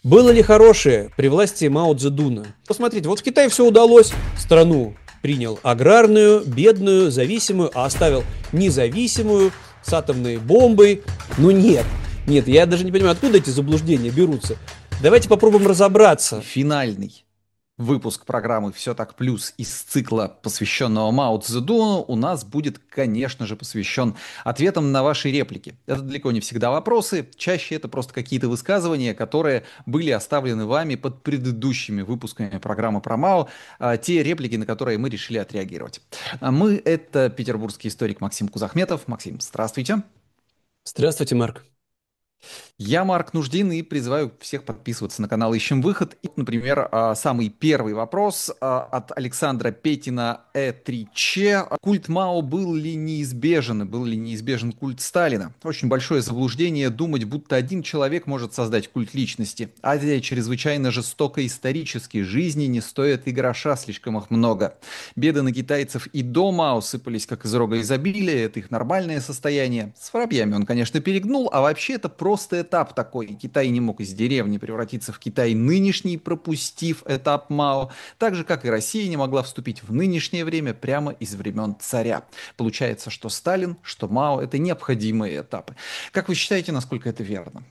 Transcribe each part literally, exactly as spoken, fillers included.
Было ли хорошее при власти Мао Цзэдуна? Посмотрите, вот в Китае все удалось. Страну принял аграрную, бедную, зависимую, а оставил независимую, с атомной бомбой. Ну нет, нет, я даже не понимаю, откуда эти заблуждения берутся. Давайте попробуем разобраться. Финальный выпуск программы «Все так плюс» из цикла, посвященного Мао Цзэдуну, у нас будет, конечно же, посвящен ответам на ваши реплики. Это далеко не всегда вопросы, чаще это просто какие-то высказывания, которые были оставлены вами под предыдущими выпусками программы про Мао, а, те реплики, на которые мы решили отреагировать. А Мы— это петербургский историк Максим Кузахметов. Максим, здравствуйте. Здравствуйте, Марк. Я Марк Нуждин и призываю всех подписываться на канал «Ищем выход». И, например, а, самый первый вопрос а, от Александра Петина Э три Ч. Культ Мао был ли неизбежен? Был ли неизбежен культ Сталина? Очень большое заблуждение думать, будто один человек может создать культ личности. Азия чрезвычайно жестока исторически. Жизни не стоят и гроша, слишком их много. Беды на китайцев и до Мао сыпались как из рога изобилия. Это их нормальное состояние. С воробьями он, конечно, перегнул, а вообще это просто этап такой. Китай не мог из деревни превратиться в Китай нынешний, пропустив этап Мао, так же, как и Россия не могла вступить в нынешнее время прямо из времен царя. Получается, что Сталин, что Мао — это необходимые этапы. Как вы считаете, насколько это верно?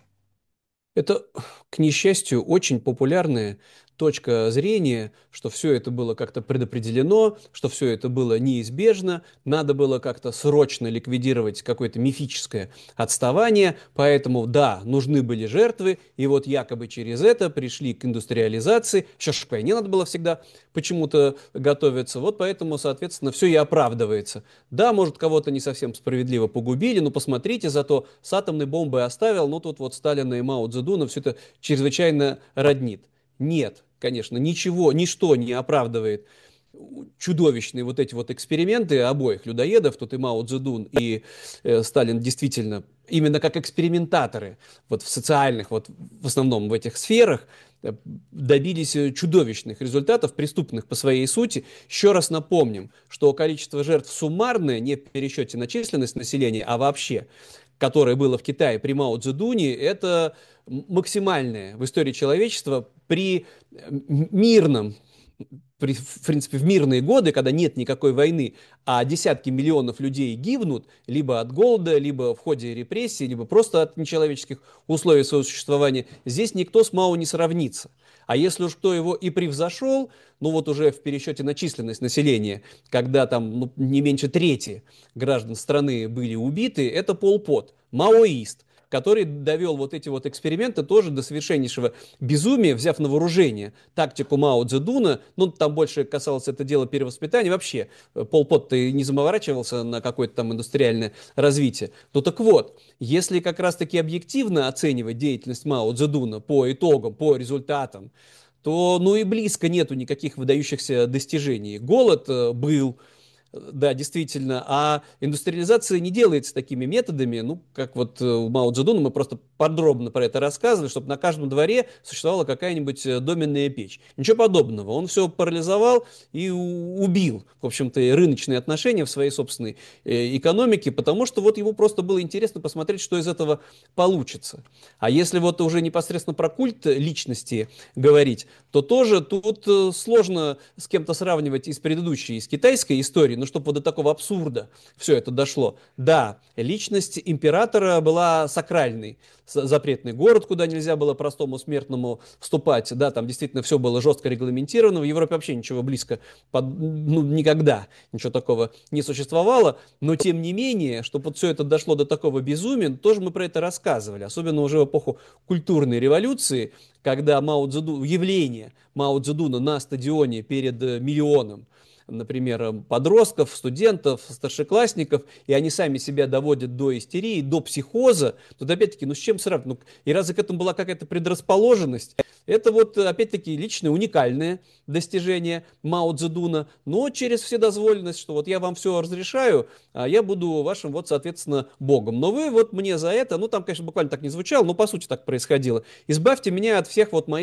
Это, к несчастью, очень популярная точка зрения, что все это было как-то предопределено, что все это было неизбежно, надо было как-то срочно ликвидировать какое-то мифическое отставание, поэтому, да, нужны были жертвы, и вот якобы через это пришли к индустриализации, еще ж к войне надо было всегда почему-то готовиться, вот поэтому, соответственно, все и оправдывается. Да, может, кого-то не совсем справедливо погубили, но посмотрите, зато с атомной бомбой оставил, ну тут вот Сталина и Мао Цзэдуна все это чрезвычайно роднит. Нет, конечно, ничего, ничто не оправдывает чудовищные вот эти вот эксперименты обоих людоедов, тут и Мао Цзэдун, и э, Сталин действительно именно как экспериментаторы вот в социальных, вот в основном в этих сферах, э, добились э, чудовищных результатов, преступных по своей сути. Еще раз напомним, что количество жертв суммарное, не в пересчете на численность населения, а вообще, которое было в Китае при Мао Цзэдуне, это максимальное в истории человечества при э, мирном, при, в принципе, в мирные годы, когда нет никакой войны, а десятки миллионов людей гибнут либо от голода, либо в ходе репрессий, либо просто от нечеловеческих условий своего существования, здесь никто с Мао не сравнится. А если уж кто его и превзошел, ну вот уже в пересчете на численность населения, когда там ну, не меньше трети граждан страны были убиты, это Пол Пот, маоист, который довел вот эти вот эксперименты тоже до совершеннейшего безумия, взяв на вооружение тактику Мао Цзэдуна, ну, там больше касалось это дела перевоспитания, вообще Пол Пот-то и не заморачивался на какое-то там индустриальное развитие. Ну, так вот, если как раз-таки объективно оценивать деятельность Мао Цзэдуна по итогам, по результатам, то ну и близко нету никаких выдающихся достижений. Голод э, был, да, действительно. А индустриализация не делается такими методами, ну, как вот э, у Мао Цзэдуна, мы просто подробно про это рассказывали, чтобы на каждом дворе существовала какая-нибудь э, доменная печь. Ничего подобного. Он все парализовал и убил, в общем-то, рыночные отношения в своей собственной э, экономике, потому что вот ему просто было интересно посмотреть, что из этого получится. А если вот уже непосредственно про культ личности говорить, то тоже тут э, сложно с кем-то сравнивать из предыдущей, из китайской истории, ну, чтобы вот до такого абсурда все это дошло. Да, личность императора была сакральной. Запретный город, куда нельзя было простому смертному вступать. Да, там действительно все было жестко регламентировано. В Европе вообще ничего близко, под, ну, никогда ничего такого не существовало. Но тем не менее, чтобы вот все это дошло до такого безумия, тоже мы про это рассказывали. Особенно уже в эпоху культурной революции, когда Мао Цзэду, явление Мао Цзэдуна на стадионе перед миллионом, например, подростков, студентов, старшеклассников, и они сами себя доводят до истерии, до психоза, тут опять-таки, ну с чем сравнивать? Ну, и разве к этому была какая-то предрасположенность? Это вот, опять-таки, личное, уникальное достижение Мао Цзэдуна, но через вседозволенность, что вот я вам все разрешаю, а я буду вашим, вот, соответственно, богом. Но вы вот мне за это, ну там, конечно, буквально так не звучало, но по сути так происходило. Избавьте меня от всех вот моих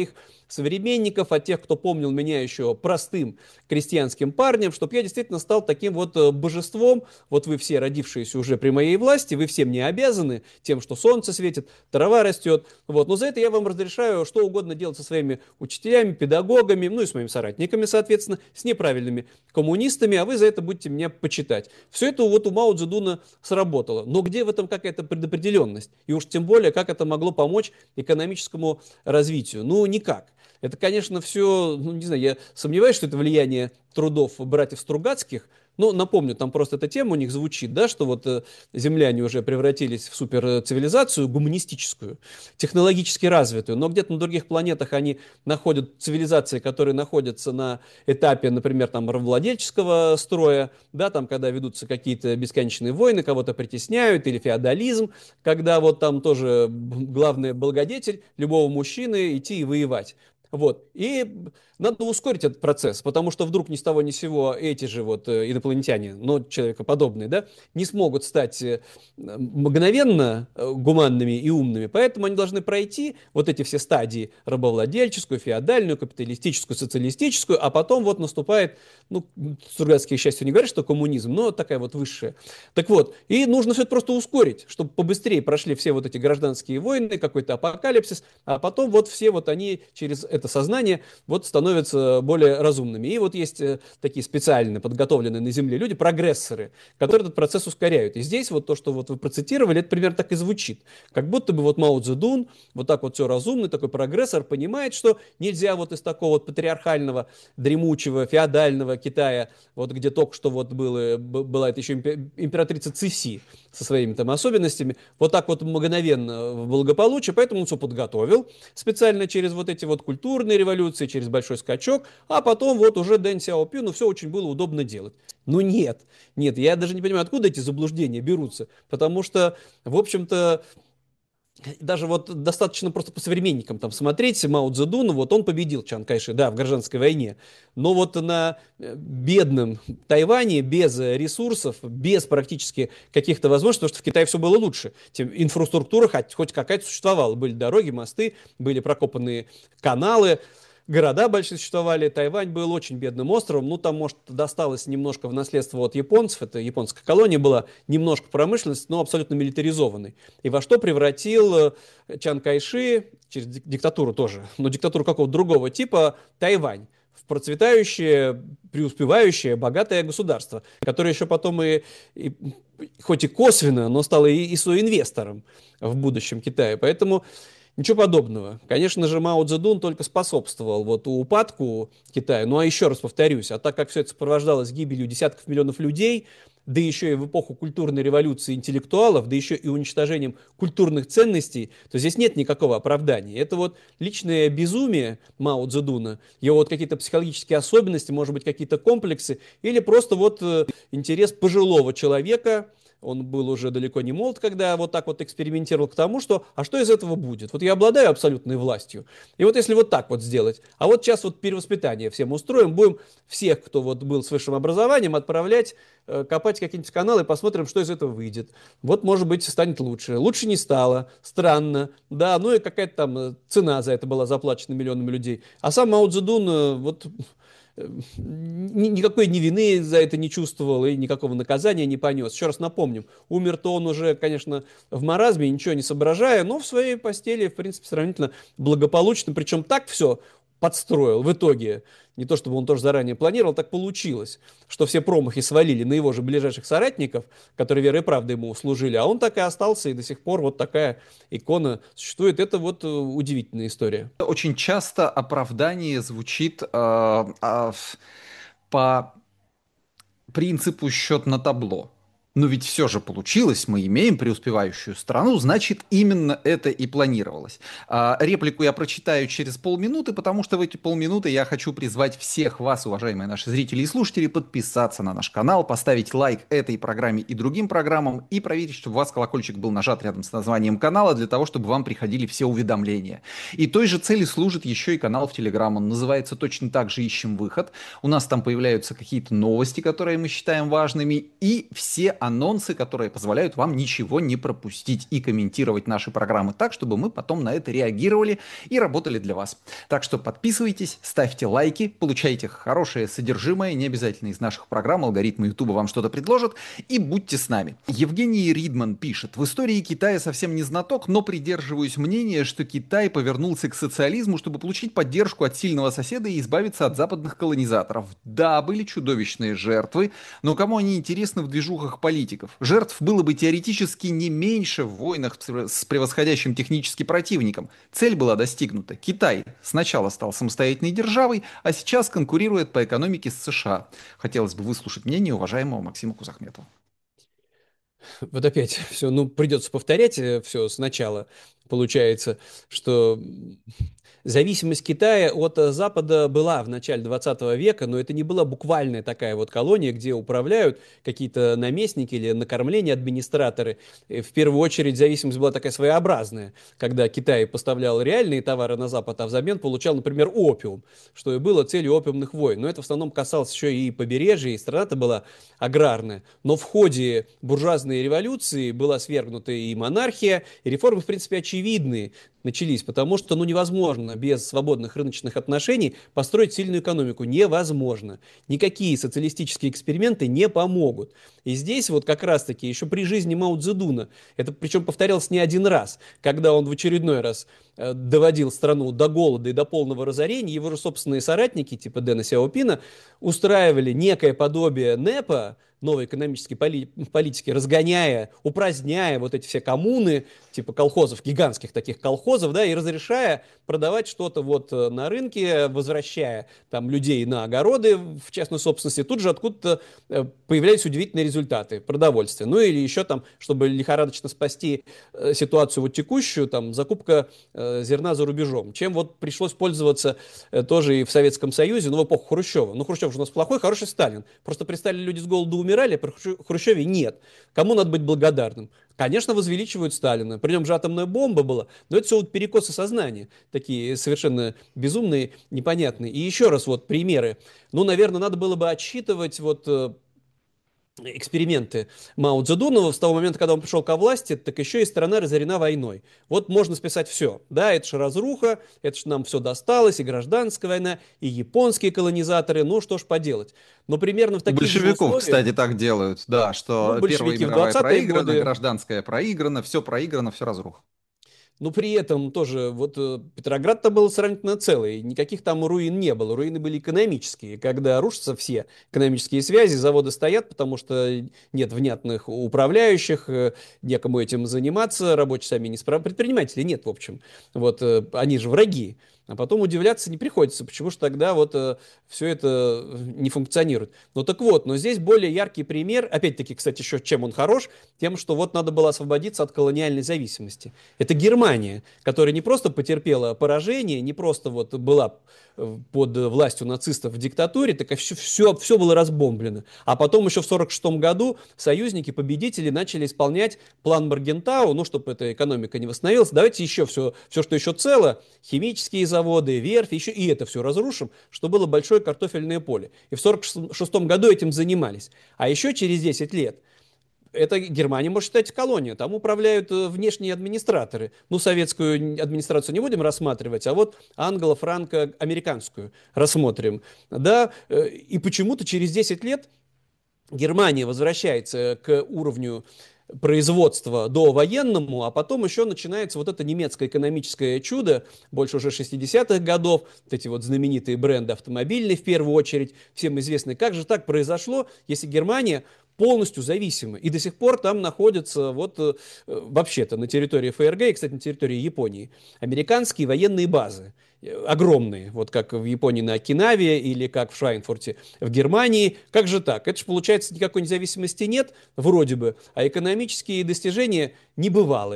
современников, от тех, кто помнил меня еще простым крестьянским парнем, чтобы я действительно стал таким вот э, божеством. Вот вы все, родившиеся уже при моей власти, вы всем не обязаны тем, что солнце светит, трава растет. Вот. Но за это я вам разрешаю что угодно делать со своими учителями, педагогами, ну и с моими соратниками, соответственно, с неправильными коммунистами, а вы за это будете меня почитать. Все это вот у Мао Цзэдуна сработало. Но где в этом какая-то предопределенность? И уж тем более, как это могло помочь экономическому развитию? Ну, никак. Это, конечно, все, ну, не знаю, я сомневаюсь, что это влияние трудов братьев Стругацких. Ну, напомню, там просто эта тема у них звучит, да, что вот э, земляне уже превратились в суперцивилизацию гуманистическую, технологически развитую, но где-то на других планетах они находят цивилизации, которые находятся на этапе, например, там, рабовладельческого строя, да, там, когда ведутся какие-то бесконечные войны, кого-то притесняют, или феодализм, когда вот там тоже главный благодетель любого мужчины идти и воевать. Вот. И надо ускорить этот процесс, потому что вдруг ни с того ни с сего эти же вот э, инопланетяне, но человекоподобные, да, не смогут стать э, мгновенно э, гуманными и умными. Поэтому они должны пройти вот эти все стадии: рабовладельческую, феодальную, капиталистическую, социалистическую, а потом вот наступает, ну, Стругацкие, к счастью, не говорят, что коммунизм, но такая вот высшая. Так вот, и нужно все это просто ускорить, чтобы побыстрее прошли все вот эти гражданские войны, какой-то апокалипсис, а потом вот все вот они через это сознание вот становятся более разумными. И вот есть э, такие специально подготовленные на Земле люди, прогрессоры, которые этот процесс ускоряют. И здесь вот то, что вот вы процитировали, это примерно так и звучит. Как будто бы вот Мао Цзэдун, вот так вот все разумный, такой прогрессор, понимает, что нельзя вот из такого вот патриархального, дремучего, феодального Китая, вот где только что вот было, была это еще императрица Цыси со своими там особенностями, вот так вот мгновенно в благополучие, поэтому он все подготовил специально через вот эти вот культурные революции, через большой скачок, а потом вот уже Дэн Сяопину все очень было удобно делать. Ну нет, нет, я даже не понимаю, откуда эти заблуждения берутся, потому что, в общем-то, даже вот достаточно просто по современникам там смотреть, Мао Цзэдуну, вот он победил Чан Кайши, да, в гражданской войне, но вот на э, бедном Тайване, без ресурсов, без практически каких-то возможностей, потому что в Китае все было лучше, тем инфраструктура хоть, хоть какая-то существовала, были дороги, мосты, были прокопанные каналы, города большие существовали. Тайвань был очень бедным островом. Ну, там, может, досталось немножко в наследство от японцев. Это японская колония была, немножко промышленность, но абсолютно милитаризованной. И во что превратил э, Чан Кайши, через диктатуру тоже, но диктатуру какого-то другого типа, Тайвань в процветающее, преуспевающее, богатое государство, которое еще потом и, и хоть и косвенно, но стало и, и соинвестором в будущем Китая. Поэтому ничего подобного. Конечно же, Мао Цзэдун только способствовал вот упадку Китая. Ну а еще раз повторюсь, а так как все это сопровождалось гибелью десятков миллионов людей, да еще и в эпоху культурной революции интеллектуалов, да еще и уничтожением культурных ценностей, то здесь нет никакого оправдания. Это вот личное безумие Мао Цзэдуна, его вот какие-то психологические особенности, может быть, какие-то комплексы, или просто вот э, интерес пожилого человека. Он был уже далеко не молод, когда вот так вот экспериментировал к тому, что, а что из этого будет? Вот я обладаю абсолютной властью. И вот если вот так вот сделать, а вот сейчас вот перевоспитание всем устроим, будем всех, кто вот был с высшим образованием, отправлять, э, копать какие-нибудь каналы и посмотрим, что из этого выйдет. Вот, может быть, станет лучше. Лучше не стало. Странно. Да, ну и какая-то там э, цена за это была заплачена миллионами людей. А сам Мао Цзэдун, э, вот никакой ни вины за это не чувствовал и никакого наказания не понес. Еще раз напомним, умер-то он уже, конечно, в маразме, ничего не соображая, но в своей постели, в принципе, сравнительно благополучно, причем так все подстроил в итоге. Не то чтобы он тоже заранее планировал, так получилось, что все промахи свалили на его же ближайших соратников, которые верой и правдой ему служили, а он так и остался, и до сих пор вот такая икона существует. Это вот э, удивительная история. Очень часто оправдание звучит э, а, в- по принципу счет на табло. Но ведь все же получилось, мы имеем преуспевающую страну, значит, именно это и планировалось. А, реплику я прочитаю через полминуты, потому что в эти полминуты я хочу призвать всех вас, уважаемые наши зрители и слушатели, подписаться на наш канал, поставить лайк этой программе и другим программам и проверить, чтобы у вас колокольчик был нажат рядом с названием канала, для того, чтобы вам приходили все уведомления. И той же цели служит еще и канал в Телеграм. Он называется точно так же «Ищем выход». У нас там появляются какие-то новости, которые мы считаем важными, и все анонсы, которые позволяют вам ничего не пропустить и комментировать наши программы так, чтобы мы потом на это реагировали и работали для вас. Так что подписывайтесь, ставьте лайки, получайте хорошее содержимое, не обязательно из наших программ, алгоритмы Ютуба вам что-то предложат, и будьте с нами. Евгений Ридман пишет: в истории Китая совсем не знаток, но придерживаюсь мнения, что Китай повернулся к социализму, чтобы получить поддержку от сильного соседа и избавиться от западных колонизаторов. Да, были чудовищные жертвы, но кому они интересны в движухах политиков? Жертв было бы теоретически не меньше в войнах с превосходящим технически противником. Цель была достигнута. Китай сначала стал самостоятельной державой, а сейчас конкурирует по экономике с США. Хотелось бы выслушать мнение уважаемого Максима Кузахметова. Вот опять все, ну, придется повторять все сначала. Получается, что зависимость Китая от Запада была в начале двадцатого века, но это не была буквальная такая вот колония, где управляют какие-то наместники или накормление администраторы. И в первую очередь зависимость была такая своеобразная, когда Китай поставлял реальные товары на Запад, а взамен получал, например, опиум, что и было целью опиумных войн. Но это в основном касалось еще и побережья, и страна-то была аграрная. Но в ходе буржуазной революции была свергнута и монархия, и реформы, в принципе, очевидные начались, потому что, ну, невозможно без свободных рыночных отношений построить сильную экономику. Невозможно. Никакие социалистические эксперименты не помогут. И здесь вот как раз-таки еще при жизни Мао Цзэдуна, это причем повторялось не один раз, когда он в очередной раз э, доводил страну до голода и до полного разорения, его же собственные соратники, типа Дэна Сяопина, устраивали некое подобие НЭПа, новой экономической поли политики, разгоняя, упраздняя вот эти все коммуны, типа колхозов, гигантских таких колхозов, да, и разрешая продавать что-то вот на рынке, возвращая там людей на огороды в частной собственности, тут же откуда-то появлялись удивительные результаты продовольствия. Ну или еще там, чтобы лихорадочно спасти ситуацию вот текущую, там закупка э, зерна за рубежом, чем вот пришлось пользоваться э, тоже и в Советском Союзе, ну в эпоху Хрущева. Ну Хрущев же у нас плохой, хороший Сталин. Просто при Сталине люди с голоду умирали, а при Хрущеве нет. Кому надо быть благодарным? Конечно, возвеличивают Сталина. При нем же атомная бомба была. Но это все вот перекосы сознания. Такие совершенно безумные, непонятные. И еще раз вот примеры. Ну, наверное, надо было бы отсчитывать вот эксперименты Мао Цзэдуна с того момента, когда он пришел ко власти, так еще и страна разорена войной. Вот можно списать все. Да, это же разруха, это же нам все досталось, и гражданская война, и японские колонизаторы, ну что ж поделать. Но примерно в У таких же большевиков, условиях, кстати, так делают, да, ну, что Первая большевики в мировая двадцатые проиграна, годы. гражданская проиграна, все проиграно, все разруха. Но при этом тоже, вот э, Петроград-то был сравнительно целый, никаких там руин не было, руины были экономические, когда рушатся все экономические связи, заводы стоят, потому что нет внятных управляющих, э, некому этим заниматься, рабочие сами не справляются, предпринимателей нет, в общем, вот, э, они же враги. А потом удивляться не приходится, почему же тогда вот э, все это не функционирует. Ну так вот, но здесь более яркий пример, опять-таки, кстати, еще чем он хорош, тем, что вот надо было освободиться от колониальной зависимости. Это Германия, которая не просто потерпела поражение, не просто вот была под властью нацистов в диктатуре, так все, все, все было разбомблено. А потом еще в сорок шестом году союзники, победители начали исполнять план Моргентау, ну, чтобы эта экономика не восстановилась. Давайте еще все, все, что еще цело, химические заводы, верфи, еще и это все разрушим, что было большое картофельное поле. И в сорок шестом году этим занимались. А еще через десять лет это Германия может считать колонией. Там управляют внешние администраторы. Ну, советскую администрацию не будем рассматривать, а вот англо-франко-американскую рассмотрим. Да, и почему-то через десять лет Германия возвращается к уровню производства до военному, а потом еще начинается вот это немецкое экономическое чудо, больше уже шестидесятых годов, вот эти вот знаменитые бренды автомобильные в первую очередь, всем известны. Как же так произошло, если Германия полностью зависимы. И до сих пор там находятся, вот э, вообще-то на территории ФРГ и, кстати, на территории Японии, американские военные базы. Огромные, вот как в Японии на Окинаве или как в Швайнфурте в Германии. Как же так? Это же, получается, никакой независимости нет, вроде бы, а экономические достижения небывалые.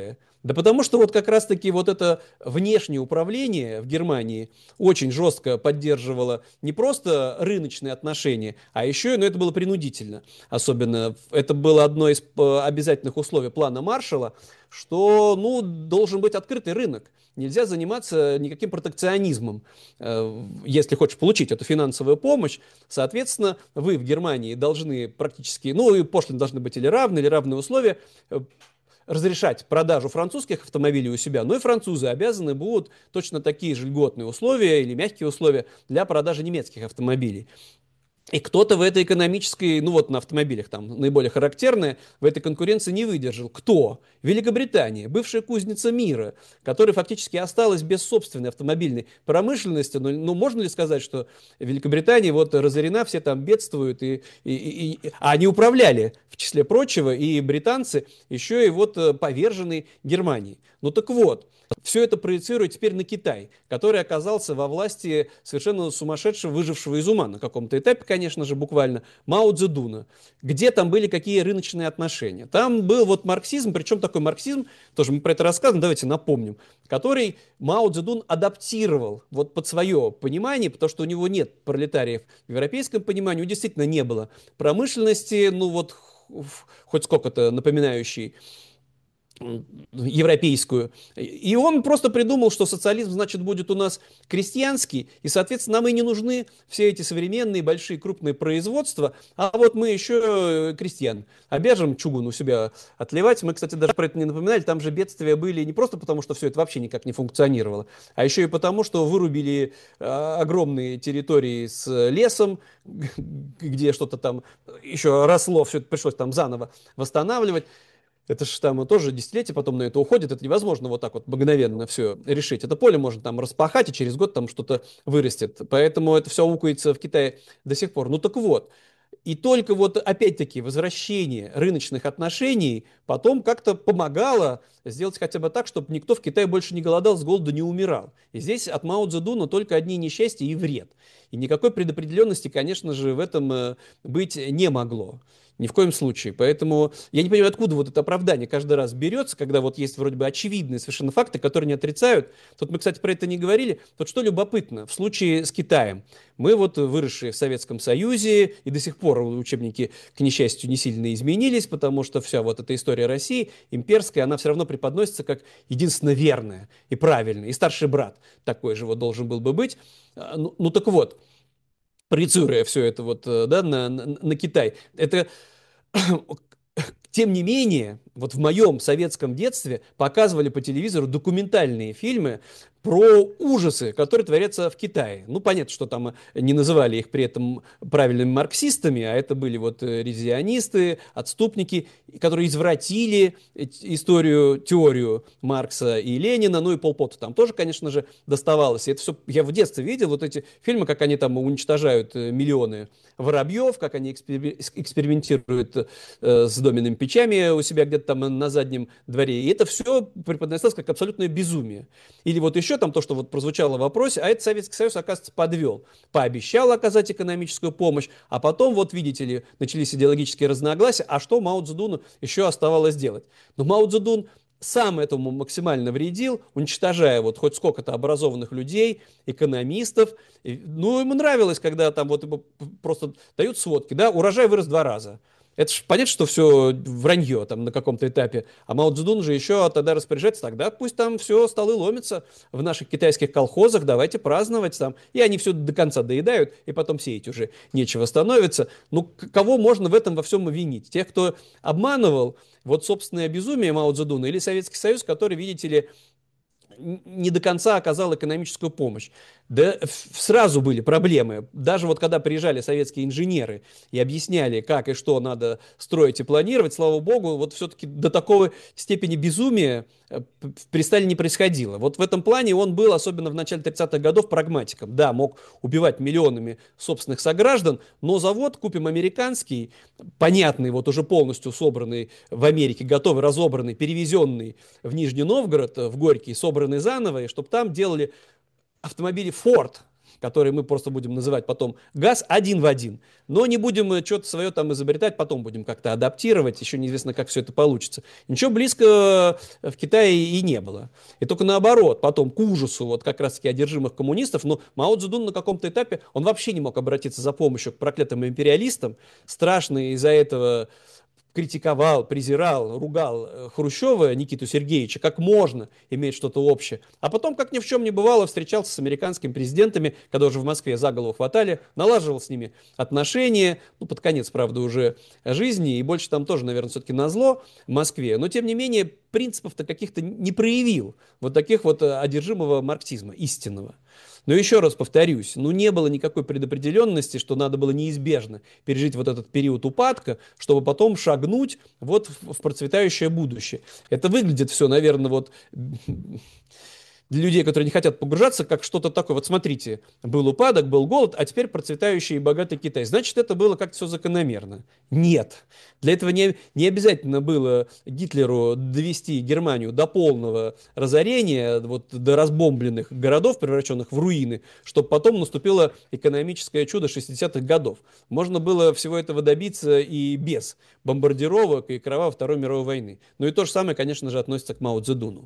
Да потому что вот как раз-таки вот это внешнее управление в Германии очень жестко поддерживало не просто рыночные отношения, а еще, ну, это было принудительно. Особенно это было одно из э, обязательных условий плана Маршалла, что, ну, должен быть открытый рынок. Нельзя заниматься никаким протекционизмом, э, если хочешь получить эту финансовую помощь. Соответственно, вы в Германии должны практически, ну, и пошлины должны быть или равны, или равные условия, э, разрешать продажу французских автомобилей у себя, но и французы обязаны будут точно такие же льготные условия или мягкие условия для продажи немецких автомобилей. И кто-то в этой экономической, ну вот на автомобилях там наиболее характерное, в этой конкуренции не выдержал. Кто? Великобритания, бывшая кузница мира, которая фактически осталась без собственной автомобильной промышленности. Но, ну, можно ли сказать, что Великобритания вот разорена, все там бедствуют, и, и, и, и- а они управляли, в числе прочего, и британцы, еще и вот э, поверженной Германии. Ну так вот, все это проецирует теперь на Китай, который оказался во власти совершенно сумасшедшего, выжившего из ума на каком-то этапе, конечно же, буквально, Мао Цзэдуна. Где там были какие рыночные отношения? Там был вот марксизм, причем такой марксизм, тоже мы про это рассказываем, давайте напомним, который Мао Цзэдун адаптировал вот под свое понимание, потому что у него нет пролетариев в европейском понимании, у него действительно не было промышленности, ну вот хоть сколько-то напоминающей европейскую. И он просто придумал, что социализм, значит, будет у нас крестьянский, и, соответственно, нам и не нужны все эти современные большие крупные производства, а вот мы еще крестьян обяжем чугун у себя отливать. Мы, кстати, даже про это не напоминали, там же бедствия были не просто потому, что все это вообще никак не функционировало, а еще и потому, что вырубили э, огромные территории с лесом, где что-то там еще росло, все это пришлось там заново восстанавливать. Это же там тоже десятилетия потом на это уходит, это невозможно вот так вот мгновенно все решить. Это поле можно там распахать, и через год там что-то вырастет. Поэтому это все аукается в Китае до сих пор. Ну так вот, и только вот опять-таки возвращение рыночных отношений потом как-то помогало сделать хотя бы так, чтобы никто в Китае больше не голодал, с голоду не умирал. И здесь от Мао Цзэдуна только одни несчастья и вред. И никакой предопределенности, конечно же, в этом э, быть не могло. Ни в коем случае. Поэтому я не понимаю, откуда вот это оправдание каждый раз берется, когда вот есть вроде бы очевидные совершенно факты, которые не отрицают. Тут мы, кстати, про это не говорили. Тут что любопытно, в случае с Китаем. Мы вот выросшие в Советском Союзе, и до сих пор учебники, к несчастью, не сильно изменились, потому что вся вот эта история России, имперская, она все равно преподносится как единственно верная и правильная. И старший брат такой же вот должен был бы быть. А, Ну, ну так вот, проецируя все это вот, э, да, на, на, на Китай, это тем не менее, вот в моем советском детстве показывали по телевизору документальные фильмы про ужасы, которые творятся в Китае. Ну, понятно, что там не называли их при этом правильными марксистами, а это были вот э, ревизионисты, отступники, которые извратили э, историю, теорию Маркса и Ленина, ну и Пол Поту там тоже, конечно же, доставалось. И это все я в детстве видел, вот эти фильмы, как они там уничтожают э, миллионы воробьев, как они экспери- экспериментируют э, с доменными печами у себя где-то там на заднем дворе. И это все преподносилось как абсолютное безумие. Или вот еще там то, что вот прозвучало в вопросе, а это Советский Союз, оказывается, подвел. Пообещал оказать экономическую помощь, а потом, вот видите ли, начались идеологические разногласия, а что Мао Цзэдуну еще оставалось делать? Но Мао Цзэдун сам этому максимально вредил, уничтожая вот хоть сколько-то образованных людей, экономистов. И, ну, ему нравилось, когда там вот просто дают сводки, да, урожай вырос в два раза. Это же понятно, что все вранье там на каком-то этапе. А Мао Цзэдун же еще тогда распоряжается, тогда пусть там все столы ломятся в наших китайских колхозах, давайте праздновать там. И они все до конца доедают, и потом сеять уже нечего становится. Ну, кого можно в этом во всем обвинить? Тех, кто обманывал, вот собственное безумие Мао Цзэдуна, или Советский Союз, который, видите ли, не до конца оказал экономическую помощь. Да сразу были проблемы. Даже вот когда приезжали советские инженеры и объясняли, как и что надо строить и планировать, слава богу, вот все-таки до такой степени безумия при Сталине не происходило. Вот в этом плане он был, особенно в начале тридцатых годов, прагматиком. Да, мог убивать миллионами собственных сограждан, но завод купим американский, понятный, вот уже полностью собранный в Америке, готовый, разобранный, перевезенный в Нижний Новгород, в Горький, собранный заново, и чтобы там делали автомобили Ford, который мы просто будем называть потом газ, один в один. Но не будем э, что-то свое там изобретать, потом будем как-то адаптировать, еще неизвестно, как все это получится. Ничего близкого в Китае и не было. И только наоборот, потом к ужасу вот как раз-таки одержимых коммунистов, но Мао Цзэдун на каком-то этапе, он вообще не мог обратиться за помощью к проклятым империалистам, страшно из-за этого критиковал, презирал, ругал э, Хрущева Никиту Сергеевича, как можно иметь что-то общее. А потом, как ни в чем не бывало, встречался с американскими президентами, когда уже в Москве за голову хватали, налаживал с ними отношения, ну, под конец, правда, уже жизни, и больше там тоже, наверное, все-таки назло в Москве. Но, тем не менее, принципов-то каких-то не проявил. Вот таких вот э, одержимого марксизма, истинного. Но еще раз повторюсь, ну не было никакой предопределенности, что надо было неизбежно пережить вот этот период упадка, чтобы потом шагнуть вот в, в процветающее будущее. Это выглядит все, наверное, вот для людей, которые не хотят погружаться, как что-то такое. Вот смотрите, был упадок, был голод, а теперь процветающий и богатый Китай. Значит, это было как-то все закономерно. Нет. Для этого не, не обязательно было Гитлеру довести Германию до полного разорения, вот, до разбомбленных городов, превращенных в руины, чтобы потом наступило экономическое чудо шестидесятых годов. Можно было всего этого добиться и без бомбардировок и кровавой Второй мировой войны. Ну и то же самое, конечно же, относится к Мао Цзэдуну.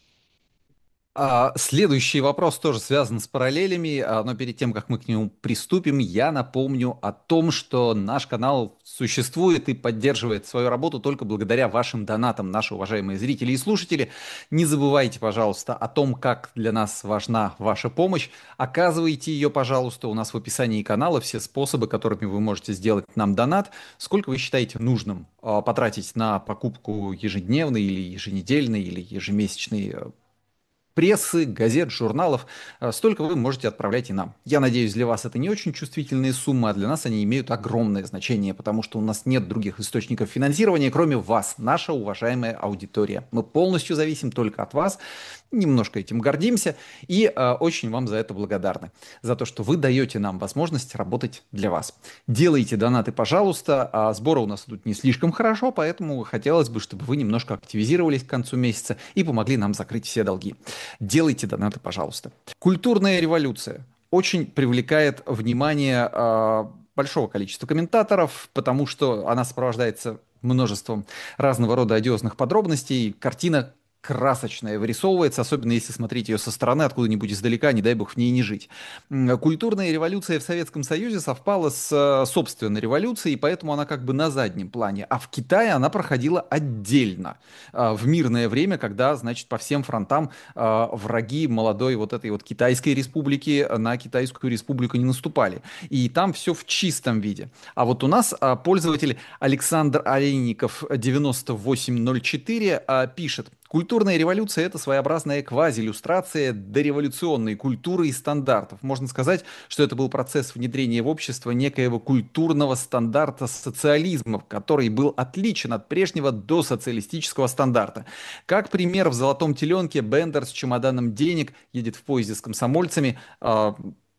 А, Следующий вопрос тоже связан с параллелями, а, но перед тем, как мы к нему приступим, я напомню о том, что наш канал существует и поддерживает свою работу только благодаря вашим донатам, наши уважаемые зрители и слушатели. Не забывайте, пожалуйста, о том, как для нас важна ваша помощь. Оказывайте ее, пожалуйста, у нас в описании канала все способы, которыми вы можете сделать нам донат. Сколько вы считаете нужным а, потратить на покупку ежедневной или еженедельной или ежемесячной а, прессы, газет, журналов, э, столько вы можете отправлять и нам. Я надеюсь, для вас это не очень чувствительные суммы, а для нас они имеют огромное значение, потому что у нас нет других источников финансирования, кроме вас, наша уважаемая аудитория. Мы полностью зависим только от вас, немножко этим гордимся и э, очень вам за это благодарны, за то, что вы даете нам возможность работать для вас. Делайте донаты, пожалуйста, а сборы у нас идут не слишком хорошо, поэтому хотелось бы, чтобы вы немножко активизировались к концу месяца и помогли нам закрыть все долги. Делайте донаты, пожалуйста. Культурная революция очень привлекает внимание э, большого количества комментаторов, потому что она сопровождается множеством разного рода одиозных подробностей. Картина красочная вырисовывается, особенно если смотреть ее со стороны, откуда-нибудь издалека, не дай бог в ней не жить. М, Культурная революция в Советском Союзе совпала с э, собственной революцией, и поэтому она как бы на заднем плане. А в Китае она проходила отдельно, э, в мирное время, когда, значит, по всем фронтам э, враги молодой вот этой вот Китайской республики на Китайскую республику не наступали. И там все в чистом виде. А вот у нас э, пользователь Александр Олейников девяносто восемь ноль четыре э, пишет: культурная революция — это своеобразная квази-иллюстрация дореволюционной культуры и стандартов. Можно сказать, что это был процесс внедрения в общество некоего культурного стандарта социализма, который был отличен от прежнего досоциалистического стандарта. Как пример, в «Золотом теленке» Бендер с чемоданом денег едет в поезде с комсомольцами. А,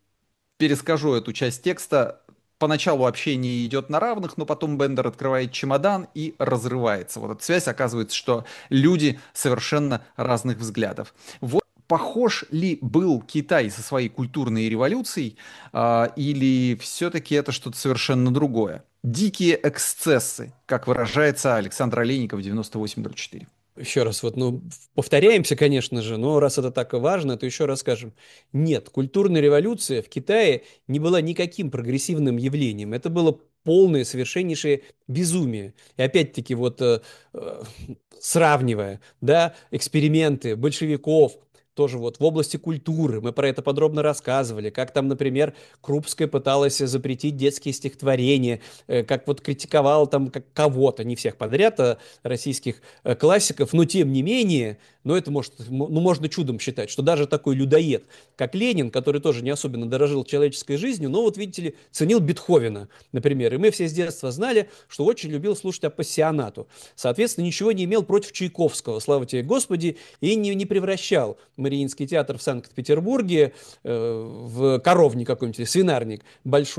Перескажу эту часть текста. Поначалу общение идет на равных, но потом Бендер открывает чемодан и разрывается. Вот эта связь, оказывается, что люди совершенно разных взглядов. Вот похож ли был Китай со своей культурной революцией, а, или все-таки это что-то совершенно другое? Дикие эксцессы, как выражается Александр Олейников девяносто восемь ноль четыре. Еще раз, вот, ну, повторяемся, конечно же, но раз это так важно, то еще раз скажем. Нет, культурная революция в Китае не была никаким прогрессивным явлением. Это было полное, совершеннейшее безумие. И опять-таки, вот э, э, сравнивая, да, эксперименты большевиков, тоже вот в области культуры, мы про это подробно рассказывали, как там, например, Крупская пыталась запретить детские стихотворения, э, как вот критиковал там как кого-то, не всех подряд, а российских э, классиков, но тем не менее, ну это может, ну, можно чудом считать, что даже такой людоед, как Ленин, который тоже не особенно дорожил человеческой жизнью, но вот видите ли, ценил Бетховена, например, и мы все с детства знали, что очень любил слушать апассионату, соответственно, ничего не имел против Чайковского, слава тебе Господи, и не, не превращал Мариинский театр в Санкт-Петербурге э, в коровник какой-нибудь, свинарник большой,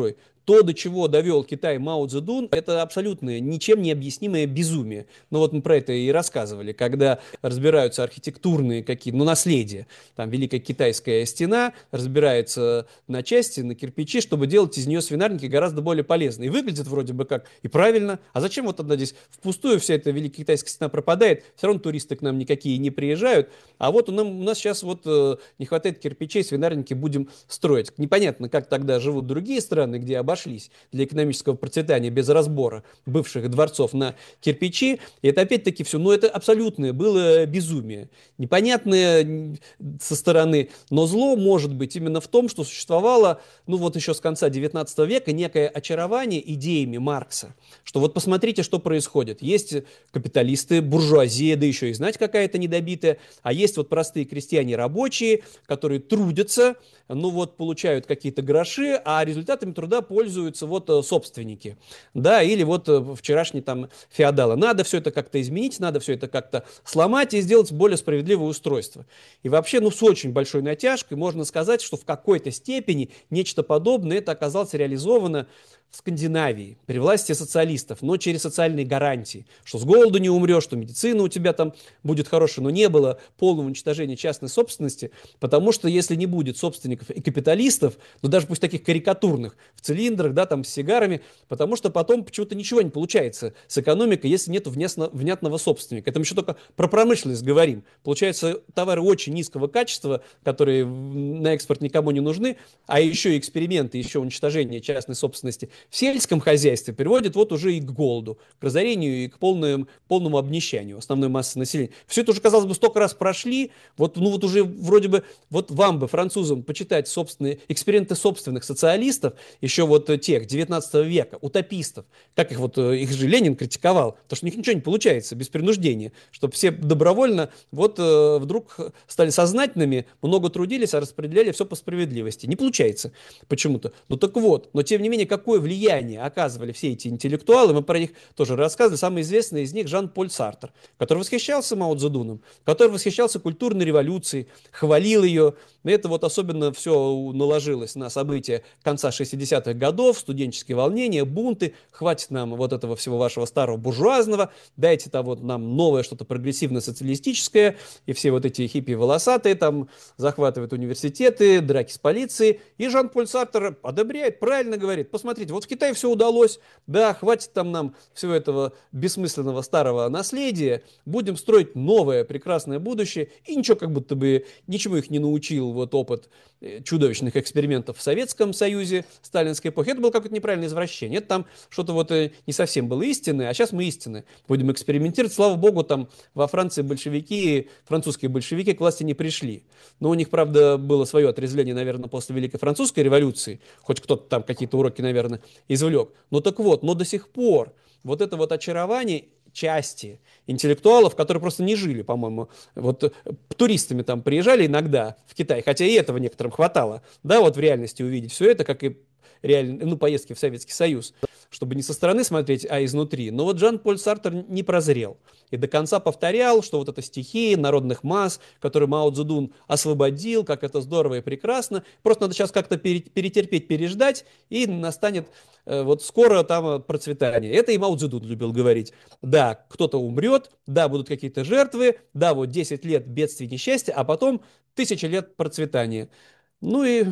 то, до чего довел Китай Мао Цзэдун, это абсолютно ничем не объяснимое безумие. Ну вот мы про это и рассказывали, когда разбираются архитектурные какие, ну наследия, там Великая Китайская стена разбирается на части, на кирпичи, чтобы делать из нее свинарники гораздо более полезные. И выглядит вроде бы как и правильно. А зачем вот тогда здесь впустую вся эта Великая Китайская стена пропадает? Все равно туристы к нам никакие не приезжают. А вот у нас, у нас сейчас вот э, не хватает кирпичей, свинарники будем строить. Непонятно, как тогда живут другие страны, где обошлись для экономического процветания без разбора бывших дворцов на кирпичи. И это опять-таки все, ну это абсолютное было безумие. Непонятное со стороны, но зло может быть именно в том, что существовало, ну вот еще с конца девятнадцатого века, некое очарование идеями Маркса, что вот посмотрите, что происходит. Есть капиталисты, буржуазия, да еще и знать какая-то недобитая, а есть вот простые крестьяне рабочие, которые трудятся, ну вот получают какие-то гроши, а результатами труда пользуются вот э, собственники, да, или вот э, вчерашние там феодалы. Надо все это как-то изменить, надо все это как-то сломать и сделать более справедливое устройство. И вообще, ну, с очень большой натяжкой можно сказать, что в какой-то степени нечто подобное это оказалось реализовано в Скандинавии при власти социалистов, но через социальные гарантии, что с голоду не умрешь, что медицина у тебя там будет хорошая, но не было полного уничтожения частной собственности, потому что если не будет собственников и капиталистов, ну даже пусть таких карикатурных, в цилиндрах, да, там с сигарами, потому что потом почему-то ничего не получается с экономикой, если нет внятного собственника. Это мы еще только про промышленность говорим. Получается, товары очень низкого качества, которые на экспорт никому не нужны, а еще и эксперименты, еще уничтожение частной собственности в сельском хозяйстве приводит вот уже и к голоду, к разорению и к полному, полному обнищанию основной массы населения. Все это уже, казалось бы, столько раз прошли, вот, ну вот уже вроде бы, вот вам бы, французам, почитать собственные эксперименты собственных социалистов, еще вот тех девятнадцатого века, утопистов, как их вот, их же Ленин критиковал, потому что у них ничего не получается без принуждения, чтобы все добровольно вот э, вдруг стали сознательными, много трудились, а распределяли все по справедливости. Не получается почему-то. Ну так вот, но тем не менее, какое влияние оказывали все эти интеллектуалы, мы про них тоже рассказывали, самый известный из них Жан-Поль Сартр, который восхищался Мао Цзэдуном, который восхищался культурной революцией, хвалил ее. И это вот особенно все наложилось на события конца шестидесятых годов, студенческие волнения, бунты. Хватит нам вот этого всего вашего старого буржуазного, дайте-то вот нам новое что-то прогрессивно-социалистическое, и все вот эти хиппи волосатые там захватывают университеты, драки с полицией. И Жан-Поль Сартр одобряет, правильно говорит, посмотрите, вот в Китае все удалось, да, хватит там нам всего этого бессмысленного старого наследия, будем строить новое прекрасное будущее, и ничего как будто бы, ничего их не научил вот опыт чудовищных экспериментов в Советском Союзе сталинской эпохи. Это было какое-то неправильное извращение, это там что-то вот не совсем было истинное, а сейчас мы истины будем экспериментировать. Слава богу, там во Франции большевики, французские большевики к власти не пришли. Но у них, правда, было свое отрезвление, наверное, после Великой Французской революции, хоть кто-то там какие-то уроки, наверное, извлек. Но так вот, но до сих пор вот это вот очарование части интеллектуалов, которые просто не жили, по-моему, вот э, туристами там приезжали иногда в Китай, хотя и этого некоторым хватало, да, вот в реальности увидеть все это, как и реально, ну, поездки в Советский Союз, чтобы не со стороны смотреть, а изнутри. Но вот Жан-Поль Сартр не прозрел и до конца повторял, что вот эта стихия народных масс, которую Мао Цзэдун освободил, как это здорово и прекрасно, просто надо сейчас как-то перетерпеть, переждать, и настанет э, вот скоро там процветание. Это и Мао Цзэдун любил говорить. Да, кто-то умрет, да, будут какие-то жертвы, да, вот десять лет бедствий, несчастья, а потом тысячи лет процветания. Ну и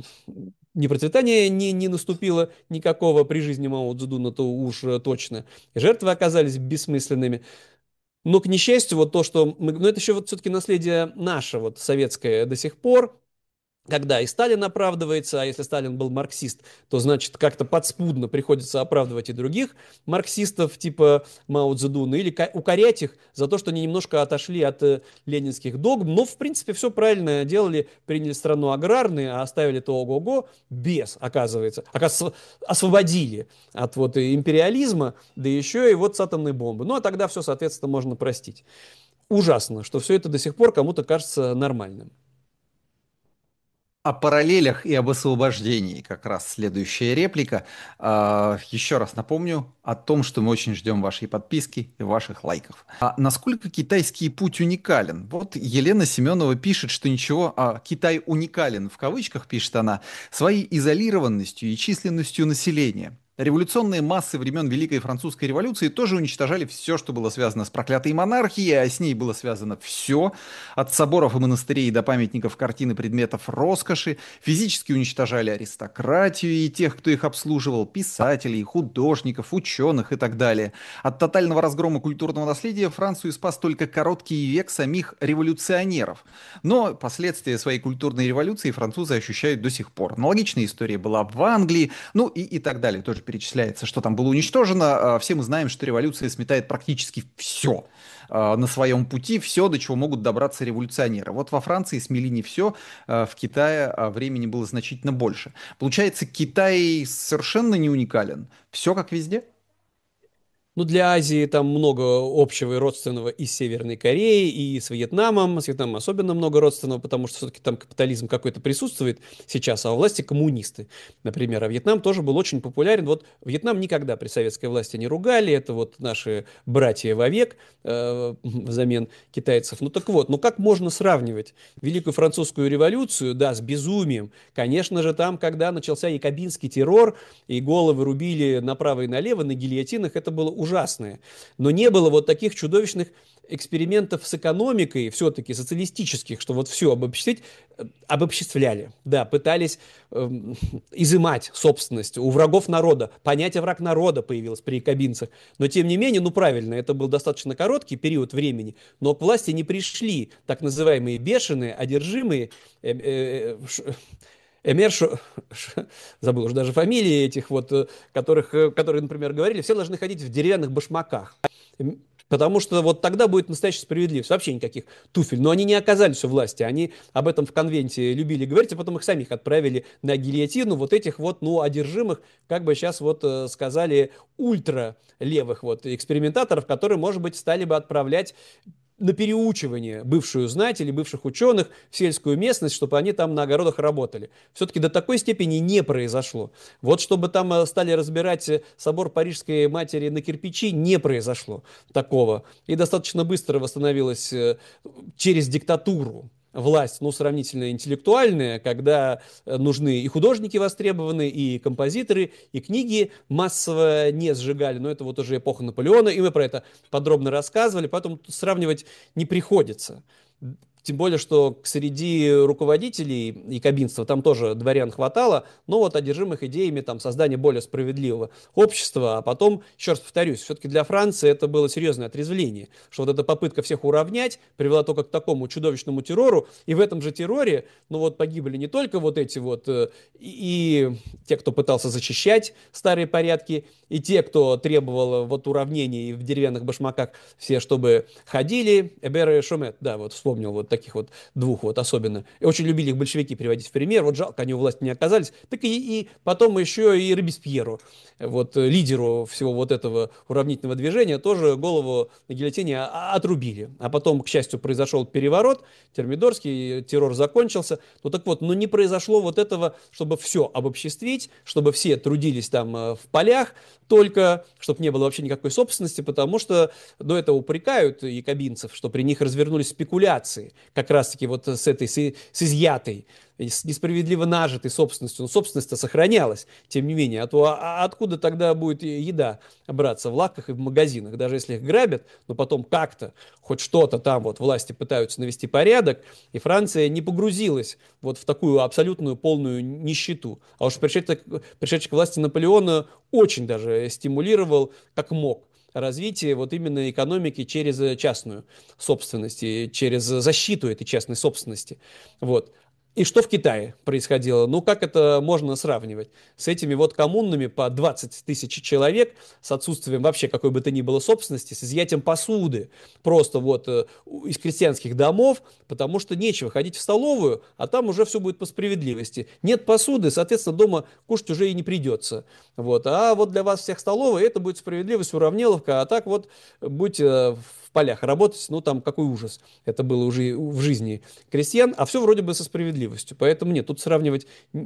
ни процветания не, не наступило никакого при жизни Мао Цзэдуна, то уж э, точно. И жертвы оказались бессмысленными. Но, к несчастью, вот то, что мы... Ну, это еще вот все-таки наследие наше, вот, советское до сих пор, когда и Сталин оправдывается, а если Сталин был марксист, то, значит, как-то подспудно приходится оправдывать и других марксистов типа Мао Цзэдуна, или укорять их за то, что они немножко отошли от э, ленинских догм, но, в принципе, все правильно делали, приняли страну аграрную, а оставили то ого-го без, оказывается. Оказывается, освободили от вот империализма, да еще и вот с атомной бомбы. Ну, а тогда все, соответственно, можно простить. Ужасно, что все это до сих пор кому-то кажется нормальным. О параллелях и об освобождении как раз следующая реплика. А, Еще раз напомню о том, что мы очень ждем вашей подписки и ваших лайков. А насколько китайский путь уникален? Вот Елена Семенова пишет, что ничего, а Китай уникален, в кавычках пишет она, своей изолированностью и численностью населения. Революционные массы времен Великой Французской революции тоже уничтожали все, что было связано с проклятой монархией, а с ней было связано все, от соборов и монастырей до памятников, картин и предметов роскоши. Физически уничтожали аристократию и тех, кто их обслуживал, писателей, художников, ученых и так далее. От тотального разгрома культурного наследия Францию спас только короткий век самих революционеров. Но последствия своей культурной революции французы ощущают до сих пор. Аналогичная история была в Англии, ну и, и так далее. Тоже перечисляется, что там было уничтожено. А, Все мы знаем, что революция сметает практически все а, на своем пути, все, до чего могут добраться революционеры. Вот во Франции смели не все, а, в Китае а, времени было значительно больше. Получается, Китай совершенно не уникален. Все как везде. Ну, для Азии там много общего и родственного и с Северной Кореей, и с Вьетнамом. С Вьетнамом особенно много родственного, потому что все-таки там капитализм какой-то присутствует сейчас, а у власти коммунисты, например. А Вьетнам тоже был очень популярен. Вот Вьетнам никогда при советской власти не ругали, это вот наши братья вовек э, взамен китайцев. Ну так вот, ну как можно сравнивать Великую Французскую революцию, да, с безумием? Конечно же, там, когда начался якобинский террор, и головы рубили направо и налево на гильотинах, это было ужасное. Но не было вот таких чудовищных экспериментов с экономикой, все-таки социалистических, что вот все обобщить, э, обобществляли, да, пытались э, изымать собственность у врагов народа. Понятие враг народа появилось при якобинцах. Но тем не менее, ну правильно, это был достаточно короткий период времени, но к власти не пришли так называемые бешеные, одержимые, э, э, ш- Эмер, Шо- Ш- забыл уже даже фамилии этих вот, э, которых, э, которые, например, говорили, все должны ходить в деревянных башмаках. Эм, Потому что вот тогда будет настоящая справедливость. Вообще никаких туфель. Но они не оказались у власти. Они об этом в конвенте любили говорить, а потом их самих отправили на гильотину. Вот этих вот, ну, одержимых, как бы сейчас вот э, сказали, ультралевых вот экспериментаторов, которые, может быть, стали бы отправлять на переучивание бывшую знать или бывших ученых в сельскую местность, чтобы они там на огородах работали. Все-таки до такой степени не произошло. Вот чтобы там э, стали разбирать э, собор Парижской Матери на кирпичи, не произошло такого. И достаточно быстро восстановилось э, через диктатуру власть, ну, сравнительно интеллектуальная, когда э, нужны и художники востребованы, и композиторы, и книги массово не сжигали, но это вот уже эпоха Наполеона, и мы про это подробно рассказывали, поэтому тут сравнивать не приходится. Тем более, что среди руководителей якобинства там тоже дворян хватало, но вот одержимых идеями там, создания более справедливого общества. А потом, еще раз повторюсь, все-таки для Франции это было серьезное отрезвление, что вот эта попытка всех уравнять привела только к такому чудовищному террору. И в этом же терроре, ну вот погибли не только вот эти вот, э, и, и те, кто пытался защищать старые порядки, и те, кто требовал вот уравнений в деревянных башмаках, все, чтобы ходили. Эбер и Шомет, да, вот вспомнил вот таких вот двух вот особенно. И очень любили их большевики приводить в пример. Вот жалко, они у власти не оказались. Так и, и потом еще и Робеспьеру, вот лидеру всего вот этого уравнительного движения, тоже голову на гильотине отрубили. А потом, к счастью, произошел переворот, термидорский, террор закончился. Ну так вот, ну не произошло вот этого, чтобы все обобществить, чтобы все трудились там в полях, только чтобы не было вообще никакой собственности, потому что до этого упрекают якобинцев, что при них развернулись спекуляции, как раз-таки вот с этой, с, с изъятой, с несправедливо нажитой собственностью. Но собственность-то сохранялась, тем не менее. А то а откуда тогда будет еда браться в лавках и в магазинах? Даже если их грабят, но потом как-то, хоть что-то там вот власти пытаются навести порядок, и Франция не погрузилась вот в такую абсолютную полную нищету. А уж пришедший, пришедший к власти Наполеона очень даже стимулировал, как мог, развитие вот именно экономики через частную собственность и через защиту этой частной собственности. Вот. И что в Китае происходило? Ну, как это можно сравнивать? С этими вот коммунами по двадцать тысяч человек, с отсутствием вообще какой бы то ни было собственности, с изъятием посуды просто вот э, из крестьянских домов, потому что нечего ходить в столовую, а там уже все будет по справедливости. Нет посуды, соответственно, дома кушать уже и не придется. Вот. А вот для вас всех столовая, это будет справедливость, уравниловка, а так вот будь э, в полях работать, ну там какой ужас. Это было уже в жизни крестьян, а все вроде бы со справедливостью. Поэтому нет, тут сравнивать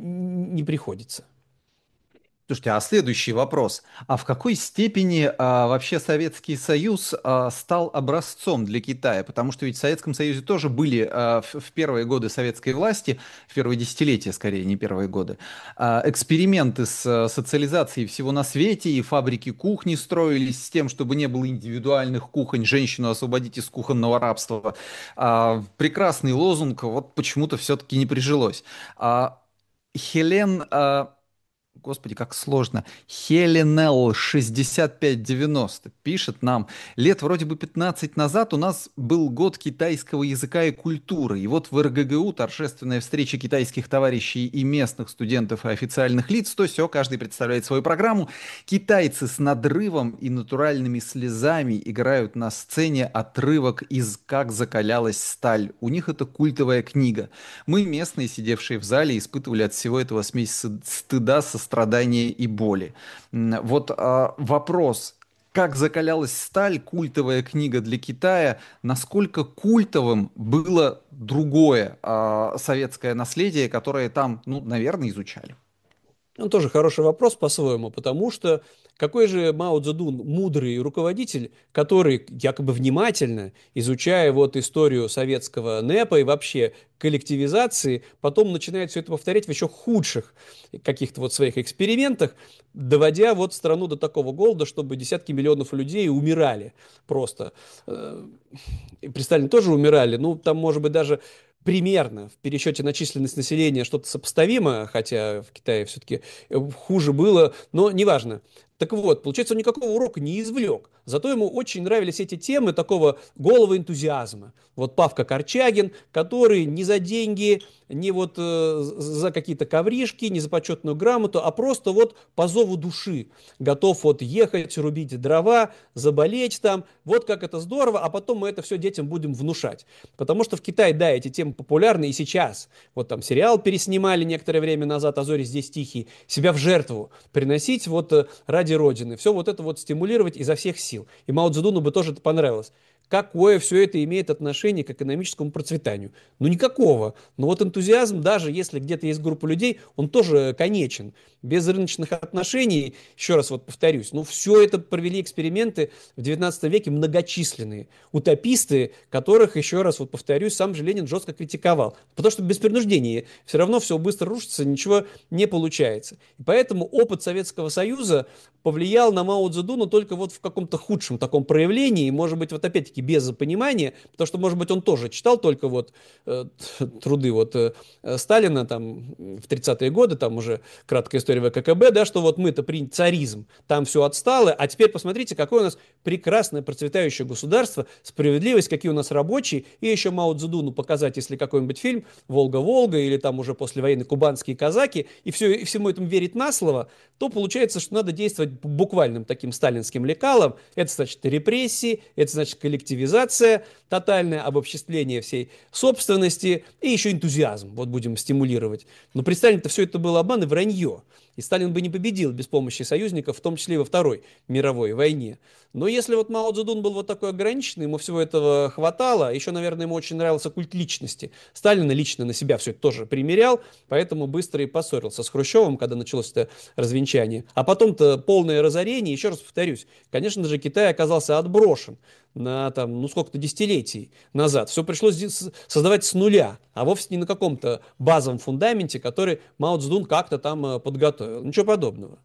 не приходится. Слушайте, а следующий вопрос. А в какой степени а, вообще Советский Союз а, стал образцом для Китая? Потому что ведь в Советском Союзе тоже были а, в, в первые годы советской власти, в первые десятилетия скорее, не первые годы, а, эксперименты с а, социализацией всего на свете, и фабрики кухни строились с тем, чтобы не было индивидуальных кухонь, женщину освободить из кухонного рабства. А, прекрасный лозунг, вот почему-то все-таки не прижилось. А, Хелен... а, Господи, как сложно. Хеленел шестьдесят пять девяносто пишет нам: лет вроде бы пятнадцать назад у нас был год китайского языка и культуры. И вот в эр гэ гэ у торжественная встреча китайских товарищей и местных студентов и официальных лиц, то все, каждый представляет свою программу. Китайцы с надрывом и натуральными слезами играют на сцене отрывок из «Как закалялась сталь». У них это культовая книга. Мы, местные, сидевшие в зале, испытывали от всего этого смесь сы- стыда, сострадания и боли. М, Вот а, вопрос. Как закалялась сталь, культовая книга для Китая, насколько культовым было другое а, советское наследие, которое там, ну, наверное, изучали? Ну, тоже хороший вопрос по-своему, потому что какой же Мао Цзэдун мудрый руководитель, который якобы внимательно, изучая вот историю советского НЭПа и вообще коллективизации, потом начинает все это повторять в еще худших каких-то вот своих экспериментах, доводя вот страну до такого голода, чтобы десятки миллионов людей умирали просто. Э, И при Сталине тоже умирали, ну, там, может быть, даже примерно в пересчете на численность населения что-то сопоставимо, хотя в Китае все-таки хуже было, но неважно. Так вот, получается, он никакого урока не извлек. Зато ему очень нравились эти темы такого голого энтузиазма. Вот Павка Корчагин, который не за деньги, не вот э, за какие-то ковришки, не за почетную грамоту, а просто вот по зову души готов вот ехать, рубить дрова, заболеть там. Вот как это здорово, а потом мы это все детям будем внушать. Потому что в Китае, да, эти темы популярны и сейчас. Вот там сериал переснимали некоторое время назад «А зори здесь тихие». Себя в жертву приносить вот э, ради Родины. Все вот это вот стимулировать изо всех сил. И Мао Цзэдуну бы тоже это понравилось. Какое все это имеет отношение к экономическому процветанию? Ну, никакого. Но вот энтузиазм, даже если где-то есть группа людей, он тоже конечен. Без рыночных отношений, еще раз вот повторюсь, ну, все это провели эксперименты в девятнадцатом веке многочисленные. Утописты, которых, еще раз вот повторюсь, сам же Ленин жестко критиковал. Потому что без принуждения все равно все быстро рушится, ничего не получается. И поэтому опыт Советского Союза повлиял на Мао Цзэдуна только вот в каком-то худшем таком проявлении, может быть, вот опять-таки без понимания, потому что, может быть, он тоже читал только вот э, труды вот э, Сталина там в тридцатые годы, там уже краткая история вэ ка ка бэ, да, что вот мы-то приняли царизм, там все отстало, а теперь посмотрите, какое у нас прекрасное процветающее государство, справедливость, какие у нас рабочие, и еще Мао Цзэдуну показать, если какой-нибудь фильм «Волга-Волга» или там уже послевоенные «Кубанские казаки», и, все, и всему этому верить на слово, то получается, что надо действовать буквальным таким сталинским лекалом. Это значит репрессии, это значит коллективизация, тотальное обобществление всей собственности и еще энтузиазм. Вот будем стимулировать. Но при Сталине-то все это было обман и вранье. И Сталин бы не победил без помощи союзников, в том числе и во Второй мировой войне. Но если вот Мао Цзэдун был вот такой ограниченный, ему всего этого хватало, еще, наверное, ему очень нравился культ личности. Сталин лично на себя все это тоже примерял, поэтому быстро и поссорился с Хрущевым, когда началось это развенчание. А потом-то полное разорение, еще раз повторюсь, конечно же, Китай оказался отброшен на там, ну сколько-то десятилетий назад. Все пришлось создавать с нуля, а вовсе не на каком-то базовом фундаменте, который Мао Цзэдун как-то там э, подготовил. Ничего подобного.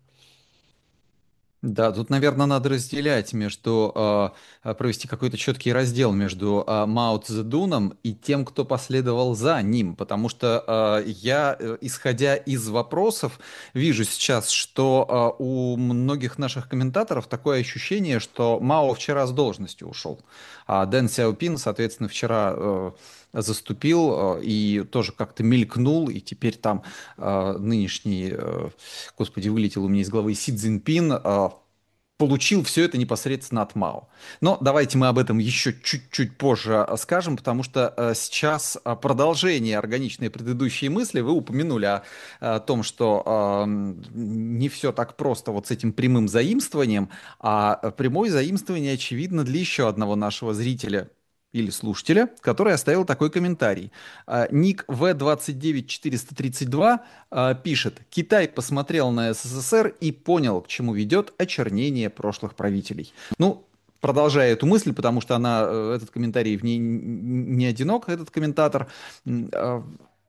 Да, тут, наверное, надо разделять между, а, а, провести какой-то четкий раздел между а, Мао Цзэдуном и тем, кто последовал за ним, потому что а, я, э, исходя из вопросов, вижу сейчас, что а, у многих наших комментаторов такое ощущение, что Мао вчера с должности ушел, а Дэн Сяопин, соответственно, вчера э, заступил э, и тоже как-то мелькнул, и теперь там э, нынешний, э, господи, вылетел у меня из головы Си Цзиньпин, э, получил все это непосредственно от Мао. Но давайте мы об этом еще чуть-чуть позже а, скажем, потому что а, сейчас а, продолжение органичной предыдущей мысли. Вы упомянули о, о том, что а, м, не все так просто вот с этим прямым заимствованием, а прямое заимствование очевидно для еще одного нашего зрителя или слушателя, который оставил такой комментарий. А, Ник В двадцать девять четыреста тридцать два а, пишет: Китай посмотрел на СССР и понял, к чему ведет очернение прошлых правителей. Ну, продолжая эту мысль, потому что она, э, этот комментарий в ней н- не одинок, этот комментатор, м, а,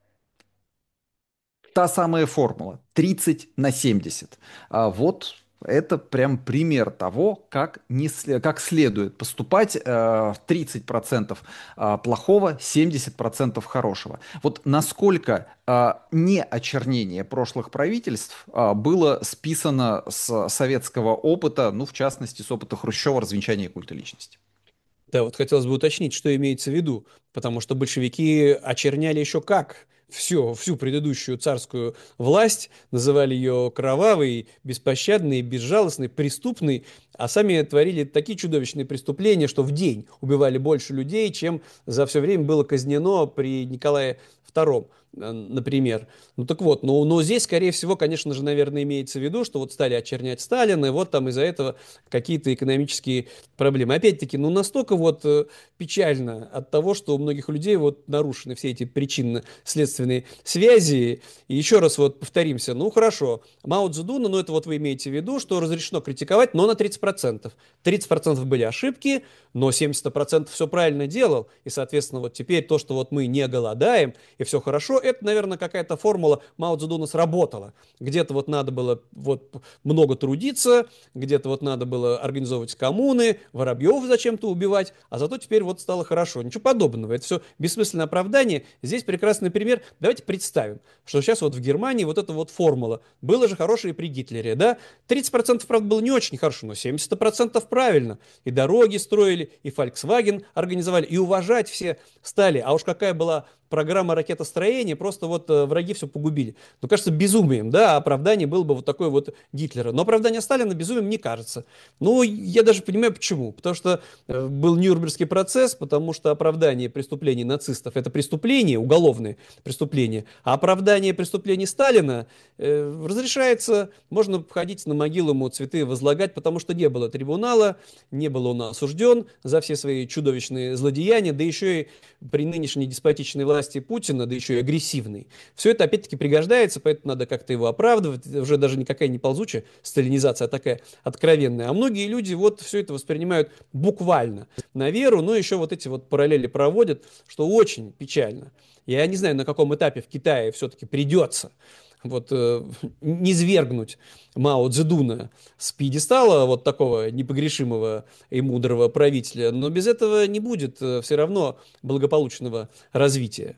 та самая формула тридцать на семьдесят. А вот это прям пример того, как, не, сле- как следует поступать, э, тридцать процентов а, плохого, семьдесят процентов хорошего. Вот насколько а, не очернение прошлых правительств а, было списано с советского опыта, ну, в частности, с опыта Хрущева, развенчания культа личности. Да, вот хотелось бы уточнить, что имеется в виду, потому что большевики очерняли еще как все, всю предыдущую царскую власть, называли ее кровавой, беспощадной, безжалостной, преступной, а сами творили такие чудовищные преступления, что в день убивали больше людей, чем за все время было казнено при Николае Втором, э, например. Ну так вот, но, но здесь, скорее всего, конечно же, наверное, имеется в виду, что вот стали очернять Сталина, и вот там из-за этого какие-то экономические проблемы. Опять-таки, ну настолько вот э, печально от того, что у многих людей вот нарушены все эти причинно-следственные связи. И еще раз вот повторимся, ну хорошо, Мао Цзэдуна, ну это вот вы имеете в виду, что разрешено критиковать, но на тридцать процентов. тридцать процентов были ошибки, но семьдесят процентов все правильно делал. И, соответственно, вот теперь то, что вот мы не голодаем, и все хорошо, это, наверное, какая-то формула Мао Цзэдуна сработала. Где-то вот надо было вот много трудиться, где-то вот надо было организовывать коммуны, Воробьев зачем-то убивать, а зато теперь вот стало хорошо. Ничего подобного. Это все бессмысленное оправдание. Здесь прекрасный пример. Давайте представим, что сейчас вот в Германии вот эта вот формула. Было же хорошее при Гитлере, да? тридцать процентов, правда, было не очень хорошо, но семьдесят процентов правильно. И дороги строили, и Volkswagen организовали, и уважать все стали. А уж какая была программа ракетостроения, просто вот э, враги все погубили. Ну, кажется, безумием, да, оправдание было бы вот такое вот Гитлера. Но оправдание Сталина безумием не кажется. Ну, я даже понимаю, почему. Потому что э, был Нюрнбергский процесс, потому что оправдание преступлений нацистов — это преступление, уголовное преступление. А оправдание преступлений Сталина э, разрешается, можно ходить на могилу ему цветы возлагать, потому что не было трибунала, не был он осужден за все свои чудовищные злодеяния, да еще и при нынешней деспотичной власти Путина, да еще и агрессивной. Все это опять-таки пригождается, поэтому надо как-то его оправдывать. Это уже даже никакая не ползучая сталинизация, а такая откровенная. А многие люди вот все это воспринимают буквально на веру, но еще вот эти вот параллели проводят, что очень печально. Я не знаю, на каком этапе в Китае все-таки придется вот э, низвергнуть Мао Цзэдуна с пьедестала вот такого непогрешимого и мудрого правителя, но без этого не будет э, все равно благополучного развития.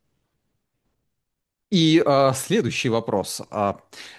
И а, следующий вопрос. А,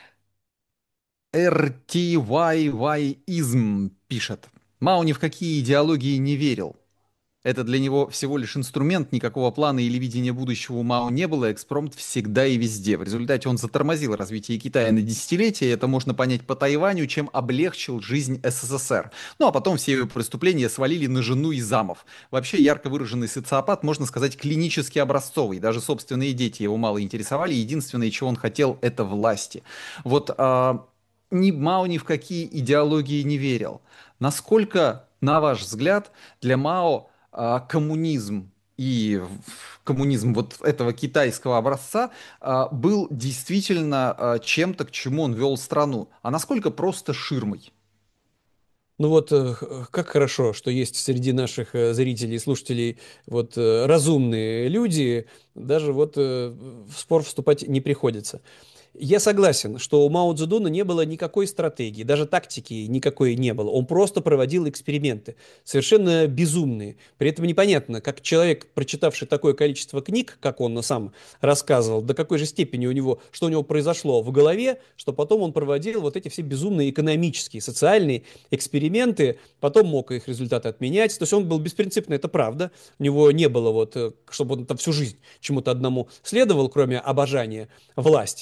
эр ти вай вай-изм пишет. Мао ни в какие идеологии не верил. Это для него всего лишь инструмент, никакого плана или видения будущего у Мао не было, экспромт всегда и везде. В результате он затормозил развитие Китая на десятилетия, и это можно понять по Тайваню, чем облегчил жизнь эс эс эс эр. Ну а потом все его преступления свалили на жену и замов. Вообще ярко выраженный социопат, можно сказать, клинически образцовый. Даже собственные дети его мало интересовали, единственное, чего он хотел, это власти. Вот а, ни Мао ни в какие идеологии не верил. Насколько, на ваш взгляд, для Мао а, коммунизм и коммунизм вот этого китайского образца а, был действительно а, чем-то, к чему он вел страну, а насколько просто ширмой? Ну вот э, х- как хорошо, что есть среди наших э, зрителей и слушателей вот э, разумные люди, даже вот э, в спор вступать не приходится. Я согласен, что у Мао Цзэдуна не было никакой стратегии, даже тактики никакой не было. Он просто проводил эксперименты, совершенно безумные. При этом непонятно, как человек, прочитавший такое количество книг, как он сам рассказывал, до какой же степени у него, что у него произошло в голове, что потом он проводил вот эти все безумные экономические, социальные эксперименты, потом мог их результаты отменять. То есть он был беспринципный, это правда. У него не было вот, э, чтобы он там всю жизнь чему-то одному следовал, кроме обожания власти. Но при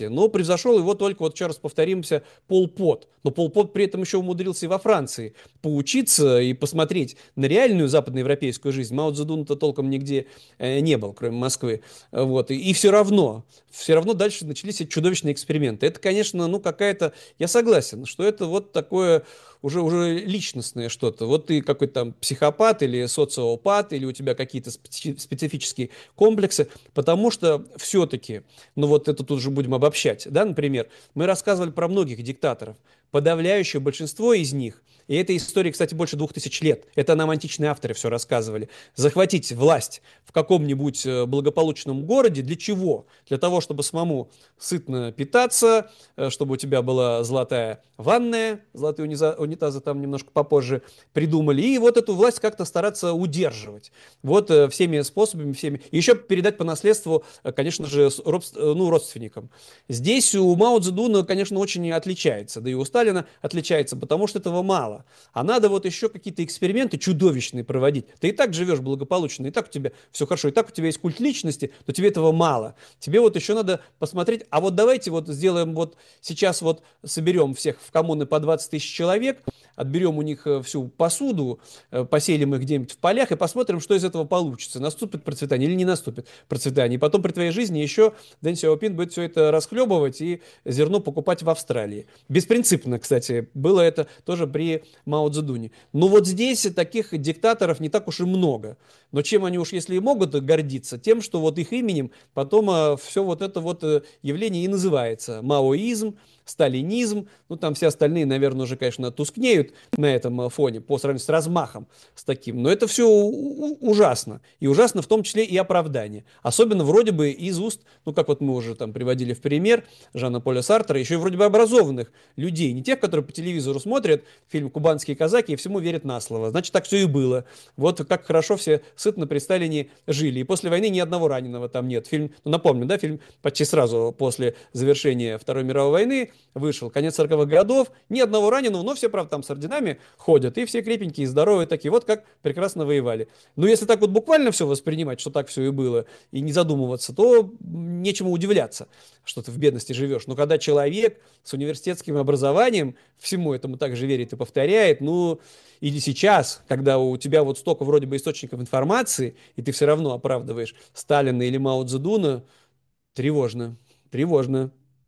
превзошел его только, вот еще раз повторимся, Пол Пот. Но Пол Пот при этом еще умудрился и во Франции поучиться и посмотреть на реальную западноевропейскую жизнь. Мао Цзэдун-то толком нигде э, не был, кроме Москвы. Вот. И, и все равно, все равно дальше начались эти чудовищные эксперименты. Это, конечно, ну какая-то, я согласен, что это вот такое уже, уже личностное что-то. Вот ты какой-то там психопат или социопат, или у тебя какие-то специ- специфические комплексы, потому что все-таки, ну вот это тут же будем обобщать, да, например, мы рассказывали про многих диктаторов, подавляющее большинство из них, и этой истории, кстати, больше двух тысяч лет, это нам античные авторы все рассказывали, захватить власть в каком-нибудь э, благополучном городе, для чего? Для того, чтобы самому сытно питаться, э, чтобы у тебя была золотая ванная, золотые униза- унитазы там немножко попозже придумали, и вот эту власть как-то стараться удерживать. Вот э, всеми способами, всеми. И еще передать по наследству, э, конечно же, с- родс- э, ну, родственникам. Здесь у Мао Цзэдуна, конечно, очень отличается, да и у Сталина отличается, потому что этого мало. А надо вот еще какие-то эксперименты чудовищные проводить. Ты и так живешь благополучно, и так у тебя все хорошо, и так у тебя есть культ личности, но тебе этого мало. Тебе вот еще надо посмотреть, а вот давайте вот сделаем вот сейчас вот соберем всех в коммуны по двадцать тысяч человек, отберем у них э, всю посуду, э, поселим их где-нибудь в полях и посмотрим, что из этого получится. Наступит процветание или не наступит процветание. И потом при твоей жизни еще Дэн Сяопин будет все это расхлебывать и зерно покупать в Австралии. Беспринципно, кстати, было это тоже при Мао Цзэдуне. Но вот здесь таких диктаторов не так уж и много. Но чем они уж, если и могут гордиться, тем, что вот их именем потом а, все вот это вот э, явление и называется. Маоизм, сталинизм, ну там все остальные, наверное, уже, конечно, тускнеют на этом э, фоне по сравнению с размахом с таким. Но это все ужасно. И ужасно в том числе и оправдание. Особенно вроде бы из уст, ну как вот мы уже там приводили в пример Жана Поля Сартра, еще и вроде бы образованных людей, не тех, которые по телевизору смотрят фильм «Кубанские казаки» и всему верят на слово. Значит, так все и было. Вот как хорошо все сытно при Сталине жили. И после войны ни одного раненого там нет. Фильм, ну, напомню, да, фильм почти сразу после завершения Второй мировой войны вышел. Конец сороковых годов. Ни одного раненого, но все, правда, там с орденами ходят. И все крепенькие, здоровые такие. Вот как прекрасно воевали. Но если так вот буквально все воспринимать, что так все и было, и не задумываться, то нечему удивляться, что ты в бедности живешь. Но когда человек с университетским образованием всему этому также верит и повторяет, ну, или сейчас, когда у тебя вот столько вроде бы источников информации, и ты все равно оправдываешь Сталина или Мао Цзэдуна, тревожно, тревожно.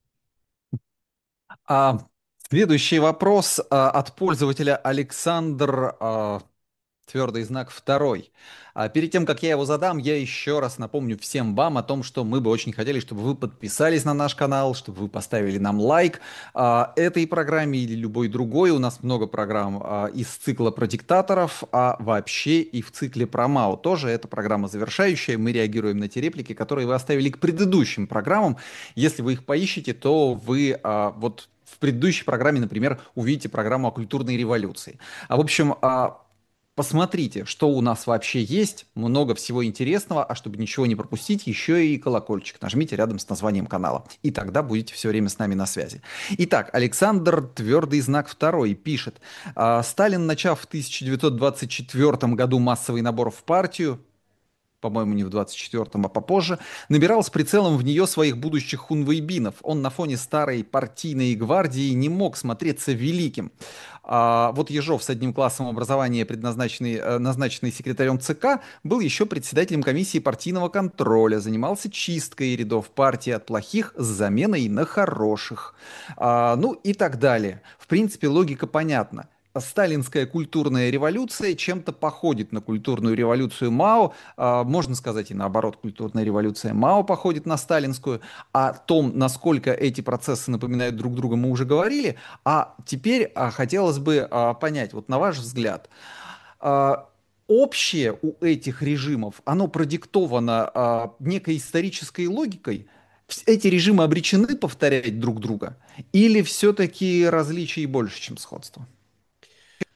А, следующий вопрос а, от пользователя Александр а, Твердый знак второй. А перед тем, как я его задам, я еще раз напомню всем вам о том, что мы бы очень хотели, чтобы вы подписались на наш канал, чтобы вы поставили нам лайк а, этой программе или любой другой. У нас много программ а, из цикла про диктаторов, а вообще и в цикле про Мао тоже. Это программа завершающая. Мы реагируем на те реплики, которые вы оставили к предыдущим программам. Если вы их поищете, то вы а, вот в предыдущей программе, например, увидите программу о культурной революции. А в общем, а, посмотрите, что у нас вообще есть, много всего интересного, а чтобы ничего не пропустить, еще и колокольчик нажмите рядом с названием канала, и тогда будете все время с нами на связи. Итак, Александр, твердый знак второй, пишет: «А, Сталин, начав в тысяча девятьсот двадцать четвёртом году массовый набор в партию, по-моему, не в двадцать четвёртом, а попозже, набирал с прицелом в нее своих будущих хунвейбинов. Он на фоне старой партийной гвардии не мог смотреться великим. А вот Ежов с одним классом образования, предназначенный, э, назначенный секретарем ЦК, был еще председателем комиссии партийного контроля, занимался чисткой рядов партии от плохих с заменой на хороших. А, ну и так далее. В принципе, логика понятна. Сталинская культурная революция чем-то походит на культурную революцию Мао. А, можно сказать и наоборот, культурная революция Мао походит на сталинскую. О том, насколько эти процессы напоминают друг друга, мы уже говорили. А теперь а, хотелось бы а, понять, вот на ваш взгляд, а, общее у этих режимов, оно продиктовано а, некой исторической логикой? Вс- Эти режимы обречены повторять друг друга? Или все-таки различий больше, чем сходство?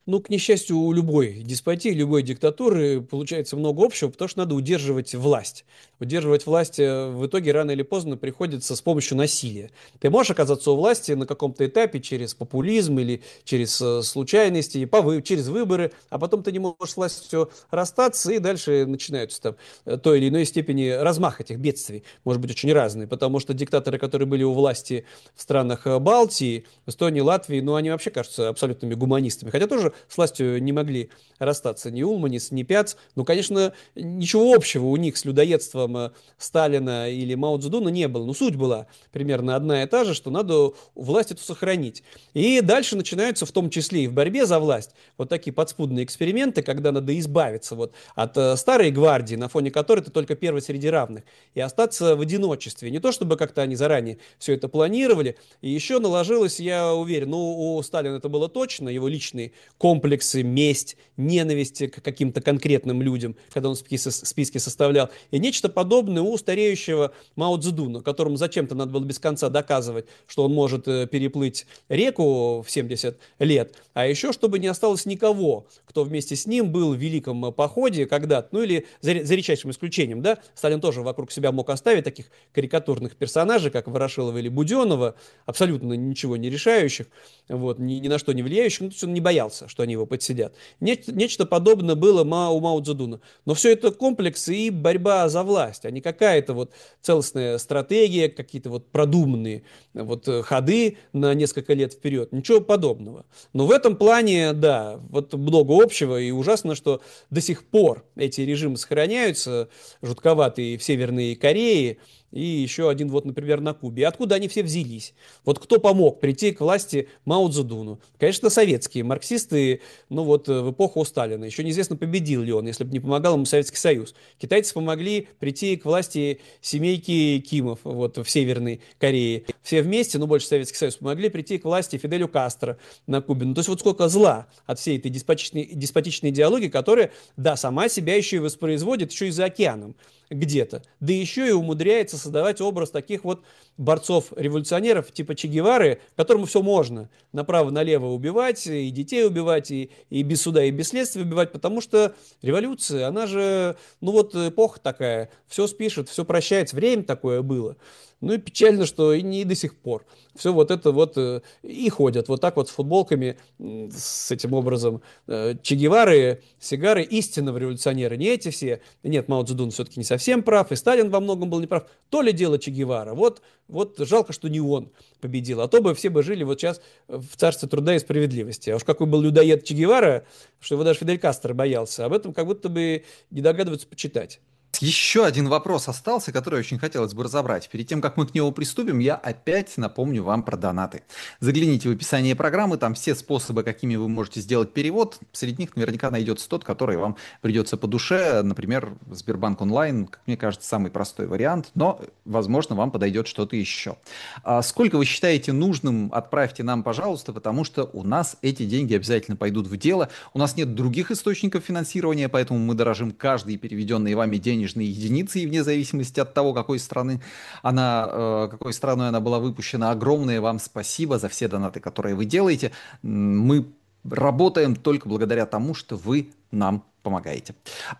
Ну, к несчастью, у любой деспотии, любой диктатуры получается много общего, потому что надо удерживать власть. Удерживать власть э, в итоге рано или поздно приходится с помощью насилия. Ты можешь оказаться у власти на каком-то этапе через популизм или через э, случайности, по вы- через выборы, а потом ты не можешь с властью расстаться, и дальше начинаются там э, той или иной степени размах этих бедствий, может быть, очень разный, потому что диктаторы, которые были у власти в странах э, Балтии, в Эстонии, Латвии, ну, они вообще кажутся абсолютными гуманистами, хотя тоже с властью не могли расстаться ни Улманис, ни Пяц. Ну, конечно, ничего общего у них с людоедством э, Сталина или Мао Цзэдуна не было. Но суть была примерно одна и та же, что надо власть эту сохранить. И дальше начинаются, в том числе и в борьбе за власть, вот такие подспудные эксперименты, когда надо избавиться вот от э, старой гвардии, на фоне которой ты только первый среди равных, и остаться в одиночестве. Не то, чтобы как-то они заранее все это планировали. И еще наложилось, я уверен, ну, у Сталина это было точно, его личные комплексы, месть, ненависть к каким-то конкретным людям, когда он списки, списки составлял. И нечто подобное у стареющего Мао Цзэдуна, которому зачем-то надо было без конца доказывать, что он может э, переплыть реку в семьдесят лет. А еще, чтобы не осталось никого, кто вместе с ним был в великом э, походе когда-то, ну или за, за редчайшим исключением, да, Сталин тоже вокруг себя мог оставить таких карикатурных персонажей, как Ворошилова или Буденова, абсолютно ничего не решающих, вот, ни, ни на что не влияющих, ну, то есть он не боялся, что они его подсидят. Нечто, нечто подобное было Ма, у Мао Цзэдуна. Но все это комплекс и борьба за власть, а не какая-то вот целостная стратегия, какие-то вот продуманные вот э, ходы на несколько лет вперед. Ничего подобного. Но в этом плане, да, вот много общего, и ужасно, что до сих пор эти режимы сохраняются, жутковатые в Северной Корее, и еще один вот, например, на Кубе. И откуда они все взялись? Вот кто помог прийти к власти Мао Цзэдуну? Конечно, советские марксисты, ну вот э, в эпоху Сталина. Еще неизвестно, победил ли он, если бы не помогал ему Советский Союз. Китайцы помогли прийти к власти семейки Кимов вот, в Северной Корее. Все вместе, ну больше Советский Союз, помогли прийти к власти Фиделю Кастро на Кубе. Ну то есть вот сколько зла от всей этой деспотичной, деспотичной идеологии, которая, да, сама себя еще и воспроизводит еще и за океаном где-то. Да еще и умудряется создавать образ таких вот борцов-революционеров типа Че Гевары, которому все можно направо-налево убивать, и детей убивать, и, и без суда, и без следствия убивать, потому что революция, она же, ну вот эпоха такая, все спишет, все прощается, время такое было. Ну и печально, что и не до сих пор. Все вот это вот э, и ходят вот так вот с футболками, м, с этим образом э, Че Гевары, сигары, истинного революционера. Не эти все. Нет, Мао Цзэдун все-таки не совсем прав, и Сталин во многом был неправ. То ли дело Че Гевара. Вот, вот жалко, что не он победил. А то бы все бы жили вот сейчас в царстве труда и справедливости. А уж какой был людоед Че Гевара, что его даже Фидель Кастро боялся. Об этом как будто бы не догадываются почитать. Еще один вопрос остался, который очень хотелось бы разобрать. Перед тем, как мы к нему приступим, я опять напомню вам про донаты. Загляните в описание программы, там все способы, какими вы можете сделать перевод. Среди них наверняка найдется тот, который вам придется по душе. Например, Сбербанк онлайн, как мне кажется, самый простой вариант, но, возможно, вам подойдет что-то еще. А сколько вы считаете нужным, отправьте нам, пожалуйста, потому что у нас эти деньги обязательно пойдут в дело. У нас нет других источников финансирования, поэтому мы дорожим каждой переведенной вами денежной единицы, и вне зависимости от того, какой страны она, э, какой страной она была выпущена. Огромное вам спасибо за все донаты, которые вы делаете. Мы работаем только благодаря тому, что вы нам помогаете.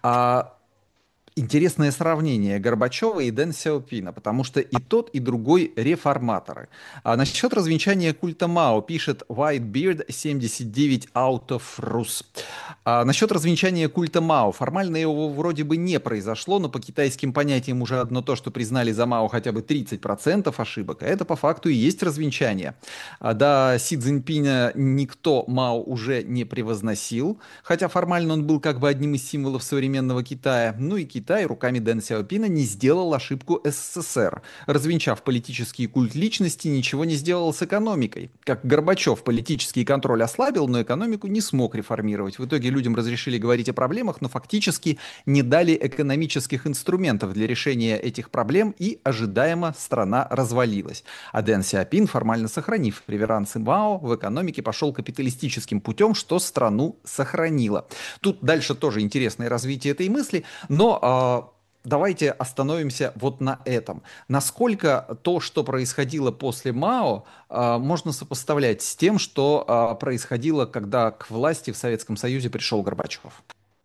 А интересное сравнение Горбачева и Дэн Сяопина, потому что и тот, и другой реформаторы. А насчет развенчания культа Мао пишет Whitebeard семьдесят девять out of Rus. А насчет развенчания культа Мао. Формально его вроде бы не произошло, но по китайским понятиям уже одно то, что признали за Мао хотя бы тридцать процентов ошибок, а это по факту и есть развенчание. А до Си Цзиньпиня никто Мао уже не превозносил, хотя формально он был как бы одним из символов современного Китая. Ну и Китай Китай руками Дэн Сяопина не сделал ошибку СССР. Развенчав политический культ личности, ничего не сделал с экономикой. Как Горбачев политический контроль ослабил, но экономику не смог реформировать. В итоге людям разрешили говорить о проблемах, но фактически не дали экономических инструментов для решения этих проблем, и ожидаемо страна развалилась. А Дэн Сяопин, формально сохранив реверансы Мао, в экономике пошел капиталистическим путем, что страну сохранило. Тут дальше тоже интересное развитие этой мысли, но давайте остановимся вот на этом. Насколько то, что происходило после Мао, а, можно сопоставлять с тем, что а, происходило, когда к власти в Советском Союзе пришел Горбачев?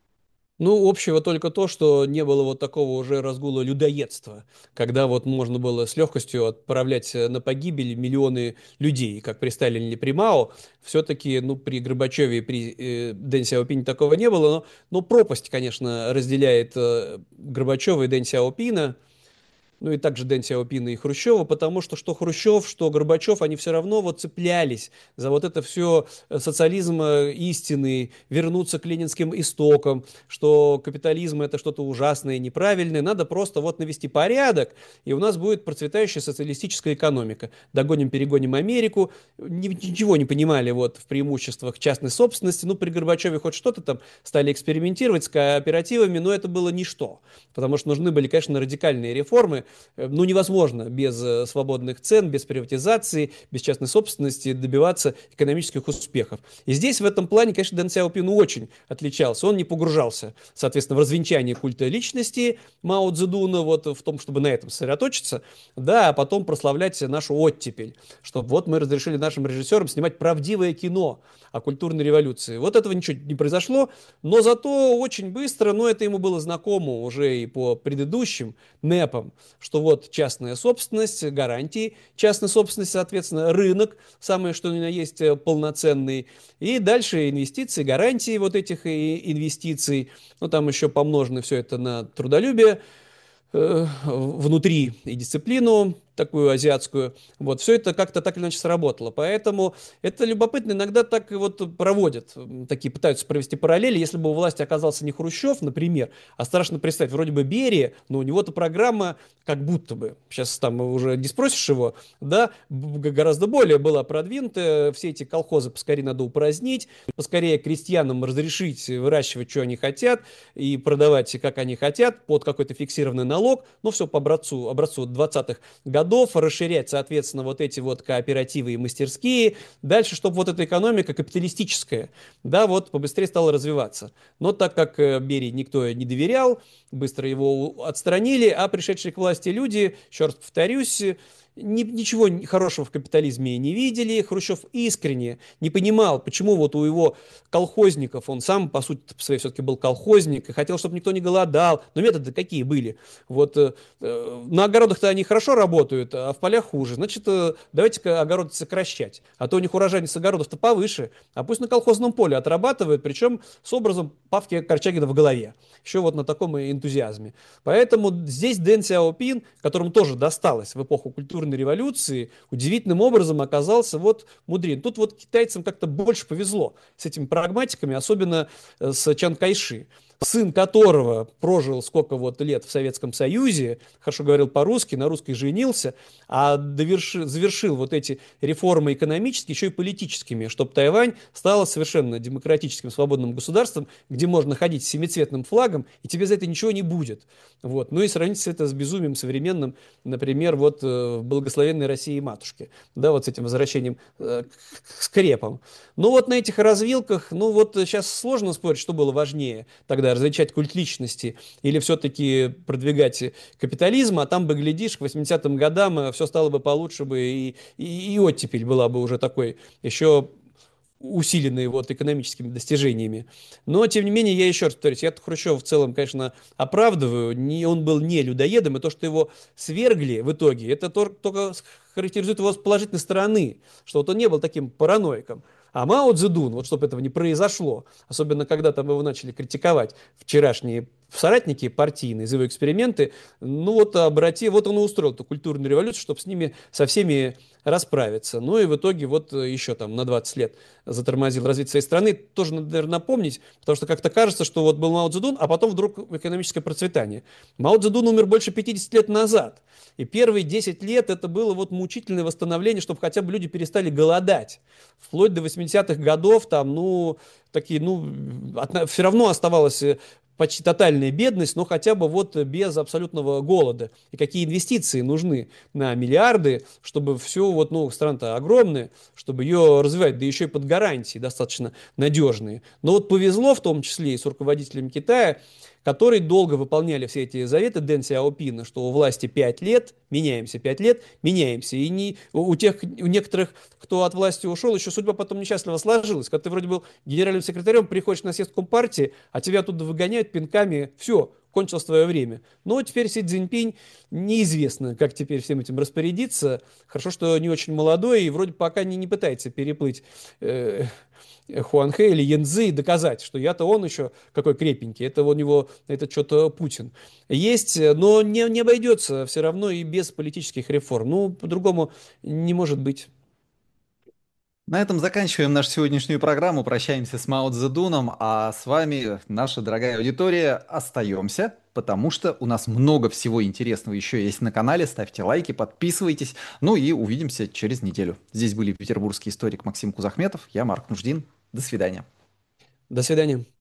Ну, общего только то, что не было вот такого уже разгула людоедства, когда вот можно было с легкостью отправлять э, на погибель миллионы людей, как при Сталине или при Мао. Все-таки, ну, при Горбачеве и при э, Дэн Сяопине такого не было, но, но пропасть, конечно, разделяет э, Горбачева и Дэн Сяопина, ну и также Дэн Сяопина и Хрущева, потому что что Хрущев, что Горбачев, они все равно вот цеплялись за вот это все социализм э, истинный, вернуться к ленинским истокам, что капитализм это что-то ужасное, неправильное, надо просто вот навести порядок, и у нас будет процветающая социалистическая экономика. Догоним, перегоним Америку, ни- ничего не понимали вот в преимуществах частной собственности, ну при Горбачеве хоть что-то там стали экспериментировать с кооперативами, но это было ничто, потому что нужны были, конечно, радикальные реформы, ну, невозможно без э, свободных цен, без приватизации, без частной собственности добиваться экономических успехов. И здесь в этом плане, конечно, Дэн Сяопин очень отличался. Он не погружался, соответственно, в развенчание культа личности Мао Цзэдуна, вот в том, чтобы на этом сосредоточиться, да, а потом прославлять нашу оттепель, чтобы вот мы разрешили нашим режиссерам снимать правдивое кино о культурной революции. Вот этого ничего не произошло, но зато очень быстро, но это ему было знакомо уже и по предыдущим НЭПам, что вот частная собственность, гарантии частной собственности, соответственно, рынок, самое что ни на есть э, полноценный, и дальше инвестиции, гарантии вот этих и инвестиций, ну там еще помножено все это на трудолюбие, э, внутри и дисциплину такую азиатскую. Вот, все это как-то так или иначе сработало. Поэтому это любопытно. Иногда так и вот проводят, такие пытаются провести параллели. Если бы у власти оказался не Хрущев, например, а страшно представить, вроде бы Берия, но у него-то программа как будто бы, сейчас там уже не спросишь его, да, гораздо более была продвинутая. Все эти колхозы поскорее надо упразднить, поскорее крестьянам разрешить выращивать, что они хотят, и продавать, как они хотят, под какой-то фиксированный налог. Ну, все по образцу, образцу двадцатых годов, расширять, соответственно, вот эти вот кооперативы и мастерские. Дальше, чтобы вот эта экономика капиталистическая, да, вот побыстрее стала развиваться. Но так как э, Берии никто не доверял, быстро его отстранили, а пришедшие к власти люди, еще раз повторюсь, ни- ничего хорошего в капитализме не видели. Хрущев искренне не понимал, почему вот у его колхозников, он сам, по сути, по своей все-таки был колхозник, и хотел, чтобы никто не голодал. Но методы какие были? Вот э, э, на огородах-то они хорошо работают, а в полях хуже. Значит, э, давайте-ка огороды сокращать. А то у них урожайность огородов-то повыше. А пусть на колхозном поле отрабатывают, причем с образом Павки Корчагина в голове. Еще вот на таком энтузиазме. Поэтому здесь Дэн Сяопин, которому тоже досталось в эпоху культурной революции, удивительным образом оказался вот мудрее. Тут вот китайцам как-то больше повезло с этими прагматиками, особенно э, с Чан Кайши, сын которого прожил сколько вот лет в Советском Союзе, хорошо говорил по-русски, на русской женился, а доверши, завершил вот эти реформы экономические, еще и политическими, чтобы Тайвань стала совершенно демократическим свободным государством, где можно ходить с семицветным флагом, и тебе за это ничего не будет. Вот. Ну и сравнить это с безумием современным, например, вот э, в благословенной России матушке, да, вот с этим возвращением э, к скрепам. Ну вот на этих развилках, ну вот сейчас сложно спорить, что было важнее тогда, различать культ личности или все-таки продвигать капитализм, а там бы, глядишь, к восьмидесятым годам все стало бы получше бы, и, и, и оттепель была бы уже такой еще усиленные вот экономическими достижениями. Но, тем не менее, я еще раз повторюсь, я Хрущева в целом, конечно, оправдываю. Не, он был не людоедом, и то, что его свергли в итоге, это то, только характеризует его с положительной стороны, что вот он не был таким параноиком. А Мао Цзэдун, вот чтобы этого не произошло, особенно когда там его начали критиковать вчерашние соратники партийные за его эксперименты, ну вот обрати, вот он и устроил эту культурную революцию, чтобы с ними, со всеми расправиться. Ну и в итоге вот еще там на двадцать лет затормозил развитие своей страны. Тоже надо, наверное, напомнить, потому что как-то кажется, что вот был Мао Цзэдун, а потом вдруг экономическое процветание. Мао Цзэдун умер больше пятидесяти лет назад. И первые десять лет это было вот мучительное восстановление, чтобы хотя бы люди перестали голодать. Вплоть до восьмидесятых годов там, ну, такие, ну, от, все равно оставалось почти тотальная бедность, но хотя бы вот без абсолютного голода. И какие инвестиции нужны на миллиарды, чтобы все, вот, ну, страна-то огромная, чтобы ее развивать, да еще и под гарантии достаточно надежные. Но вот повезло в том числе и с руководителем Китая, которые долго выполняли все эти заветы Дэн Сяопина, что у власти пять лет, меняемся пять лет, меняемся. И не, у, у тех, у некоторых, кто от власти ушел, еще судьба потом несчастливо сложилась. Когда ты вроде был генеральным секретарем, приходишь на съезд Компартии, а тебя оттуда выгоняют пинками, все, кончилось твое время. Но теперь Си Цзиньпинь неизвестно, как теперь всем этим распорядиться. Хорошо, что не очень молодой и вроде пока не, не пытается переплыть э, Хуанхэ или Янцзы и доказать, что я-то он еще какой крепенький, это у него, это что-то Путин. Есть, но не, не обойдется все равно и без политических реформ. Ну, по-другому не может быть. На этом заканчиваем нашу сегодняшнюю программу. Прощаемся с Мао Цзэдуном, а с вами, наша дорогая аудитория, остаемся, потому что у нас много всего интересного еще есть на канале. Ставьте лайки, подписывайтесь. Ну и увидимся через неделю. Здесь были петербургский историк Максим Кузахметов, я Марк Нуждин. До свидания. До свидания.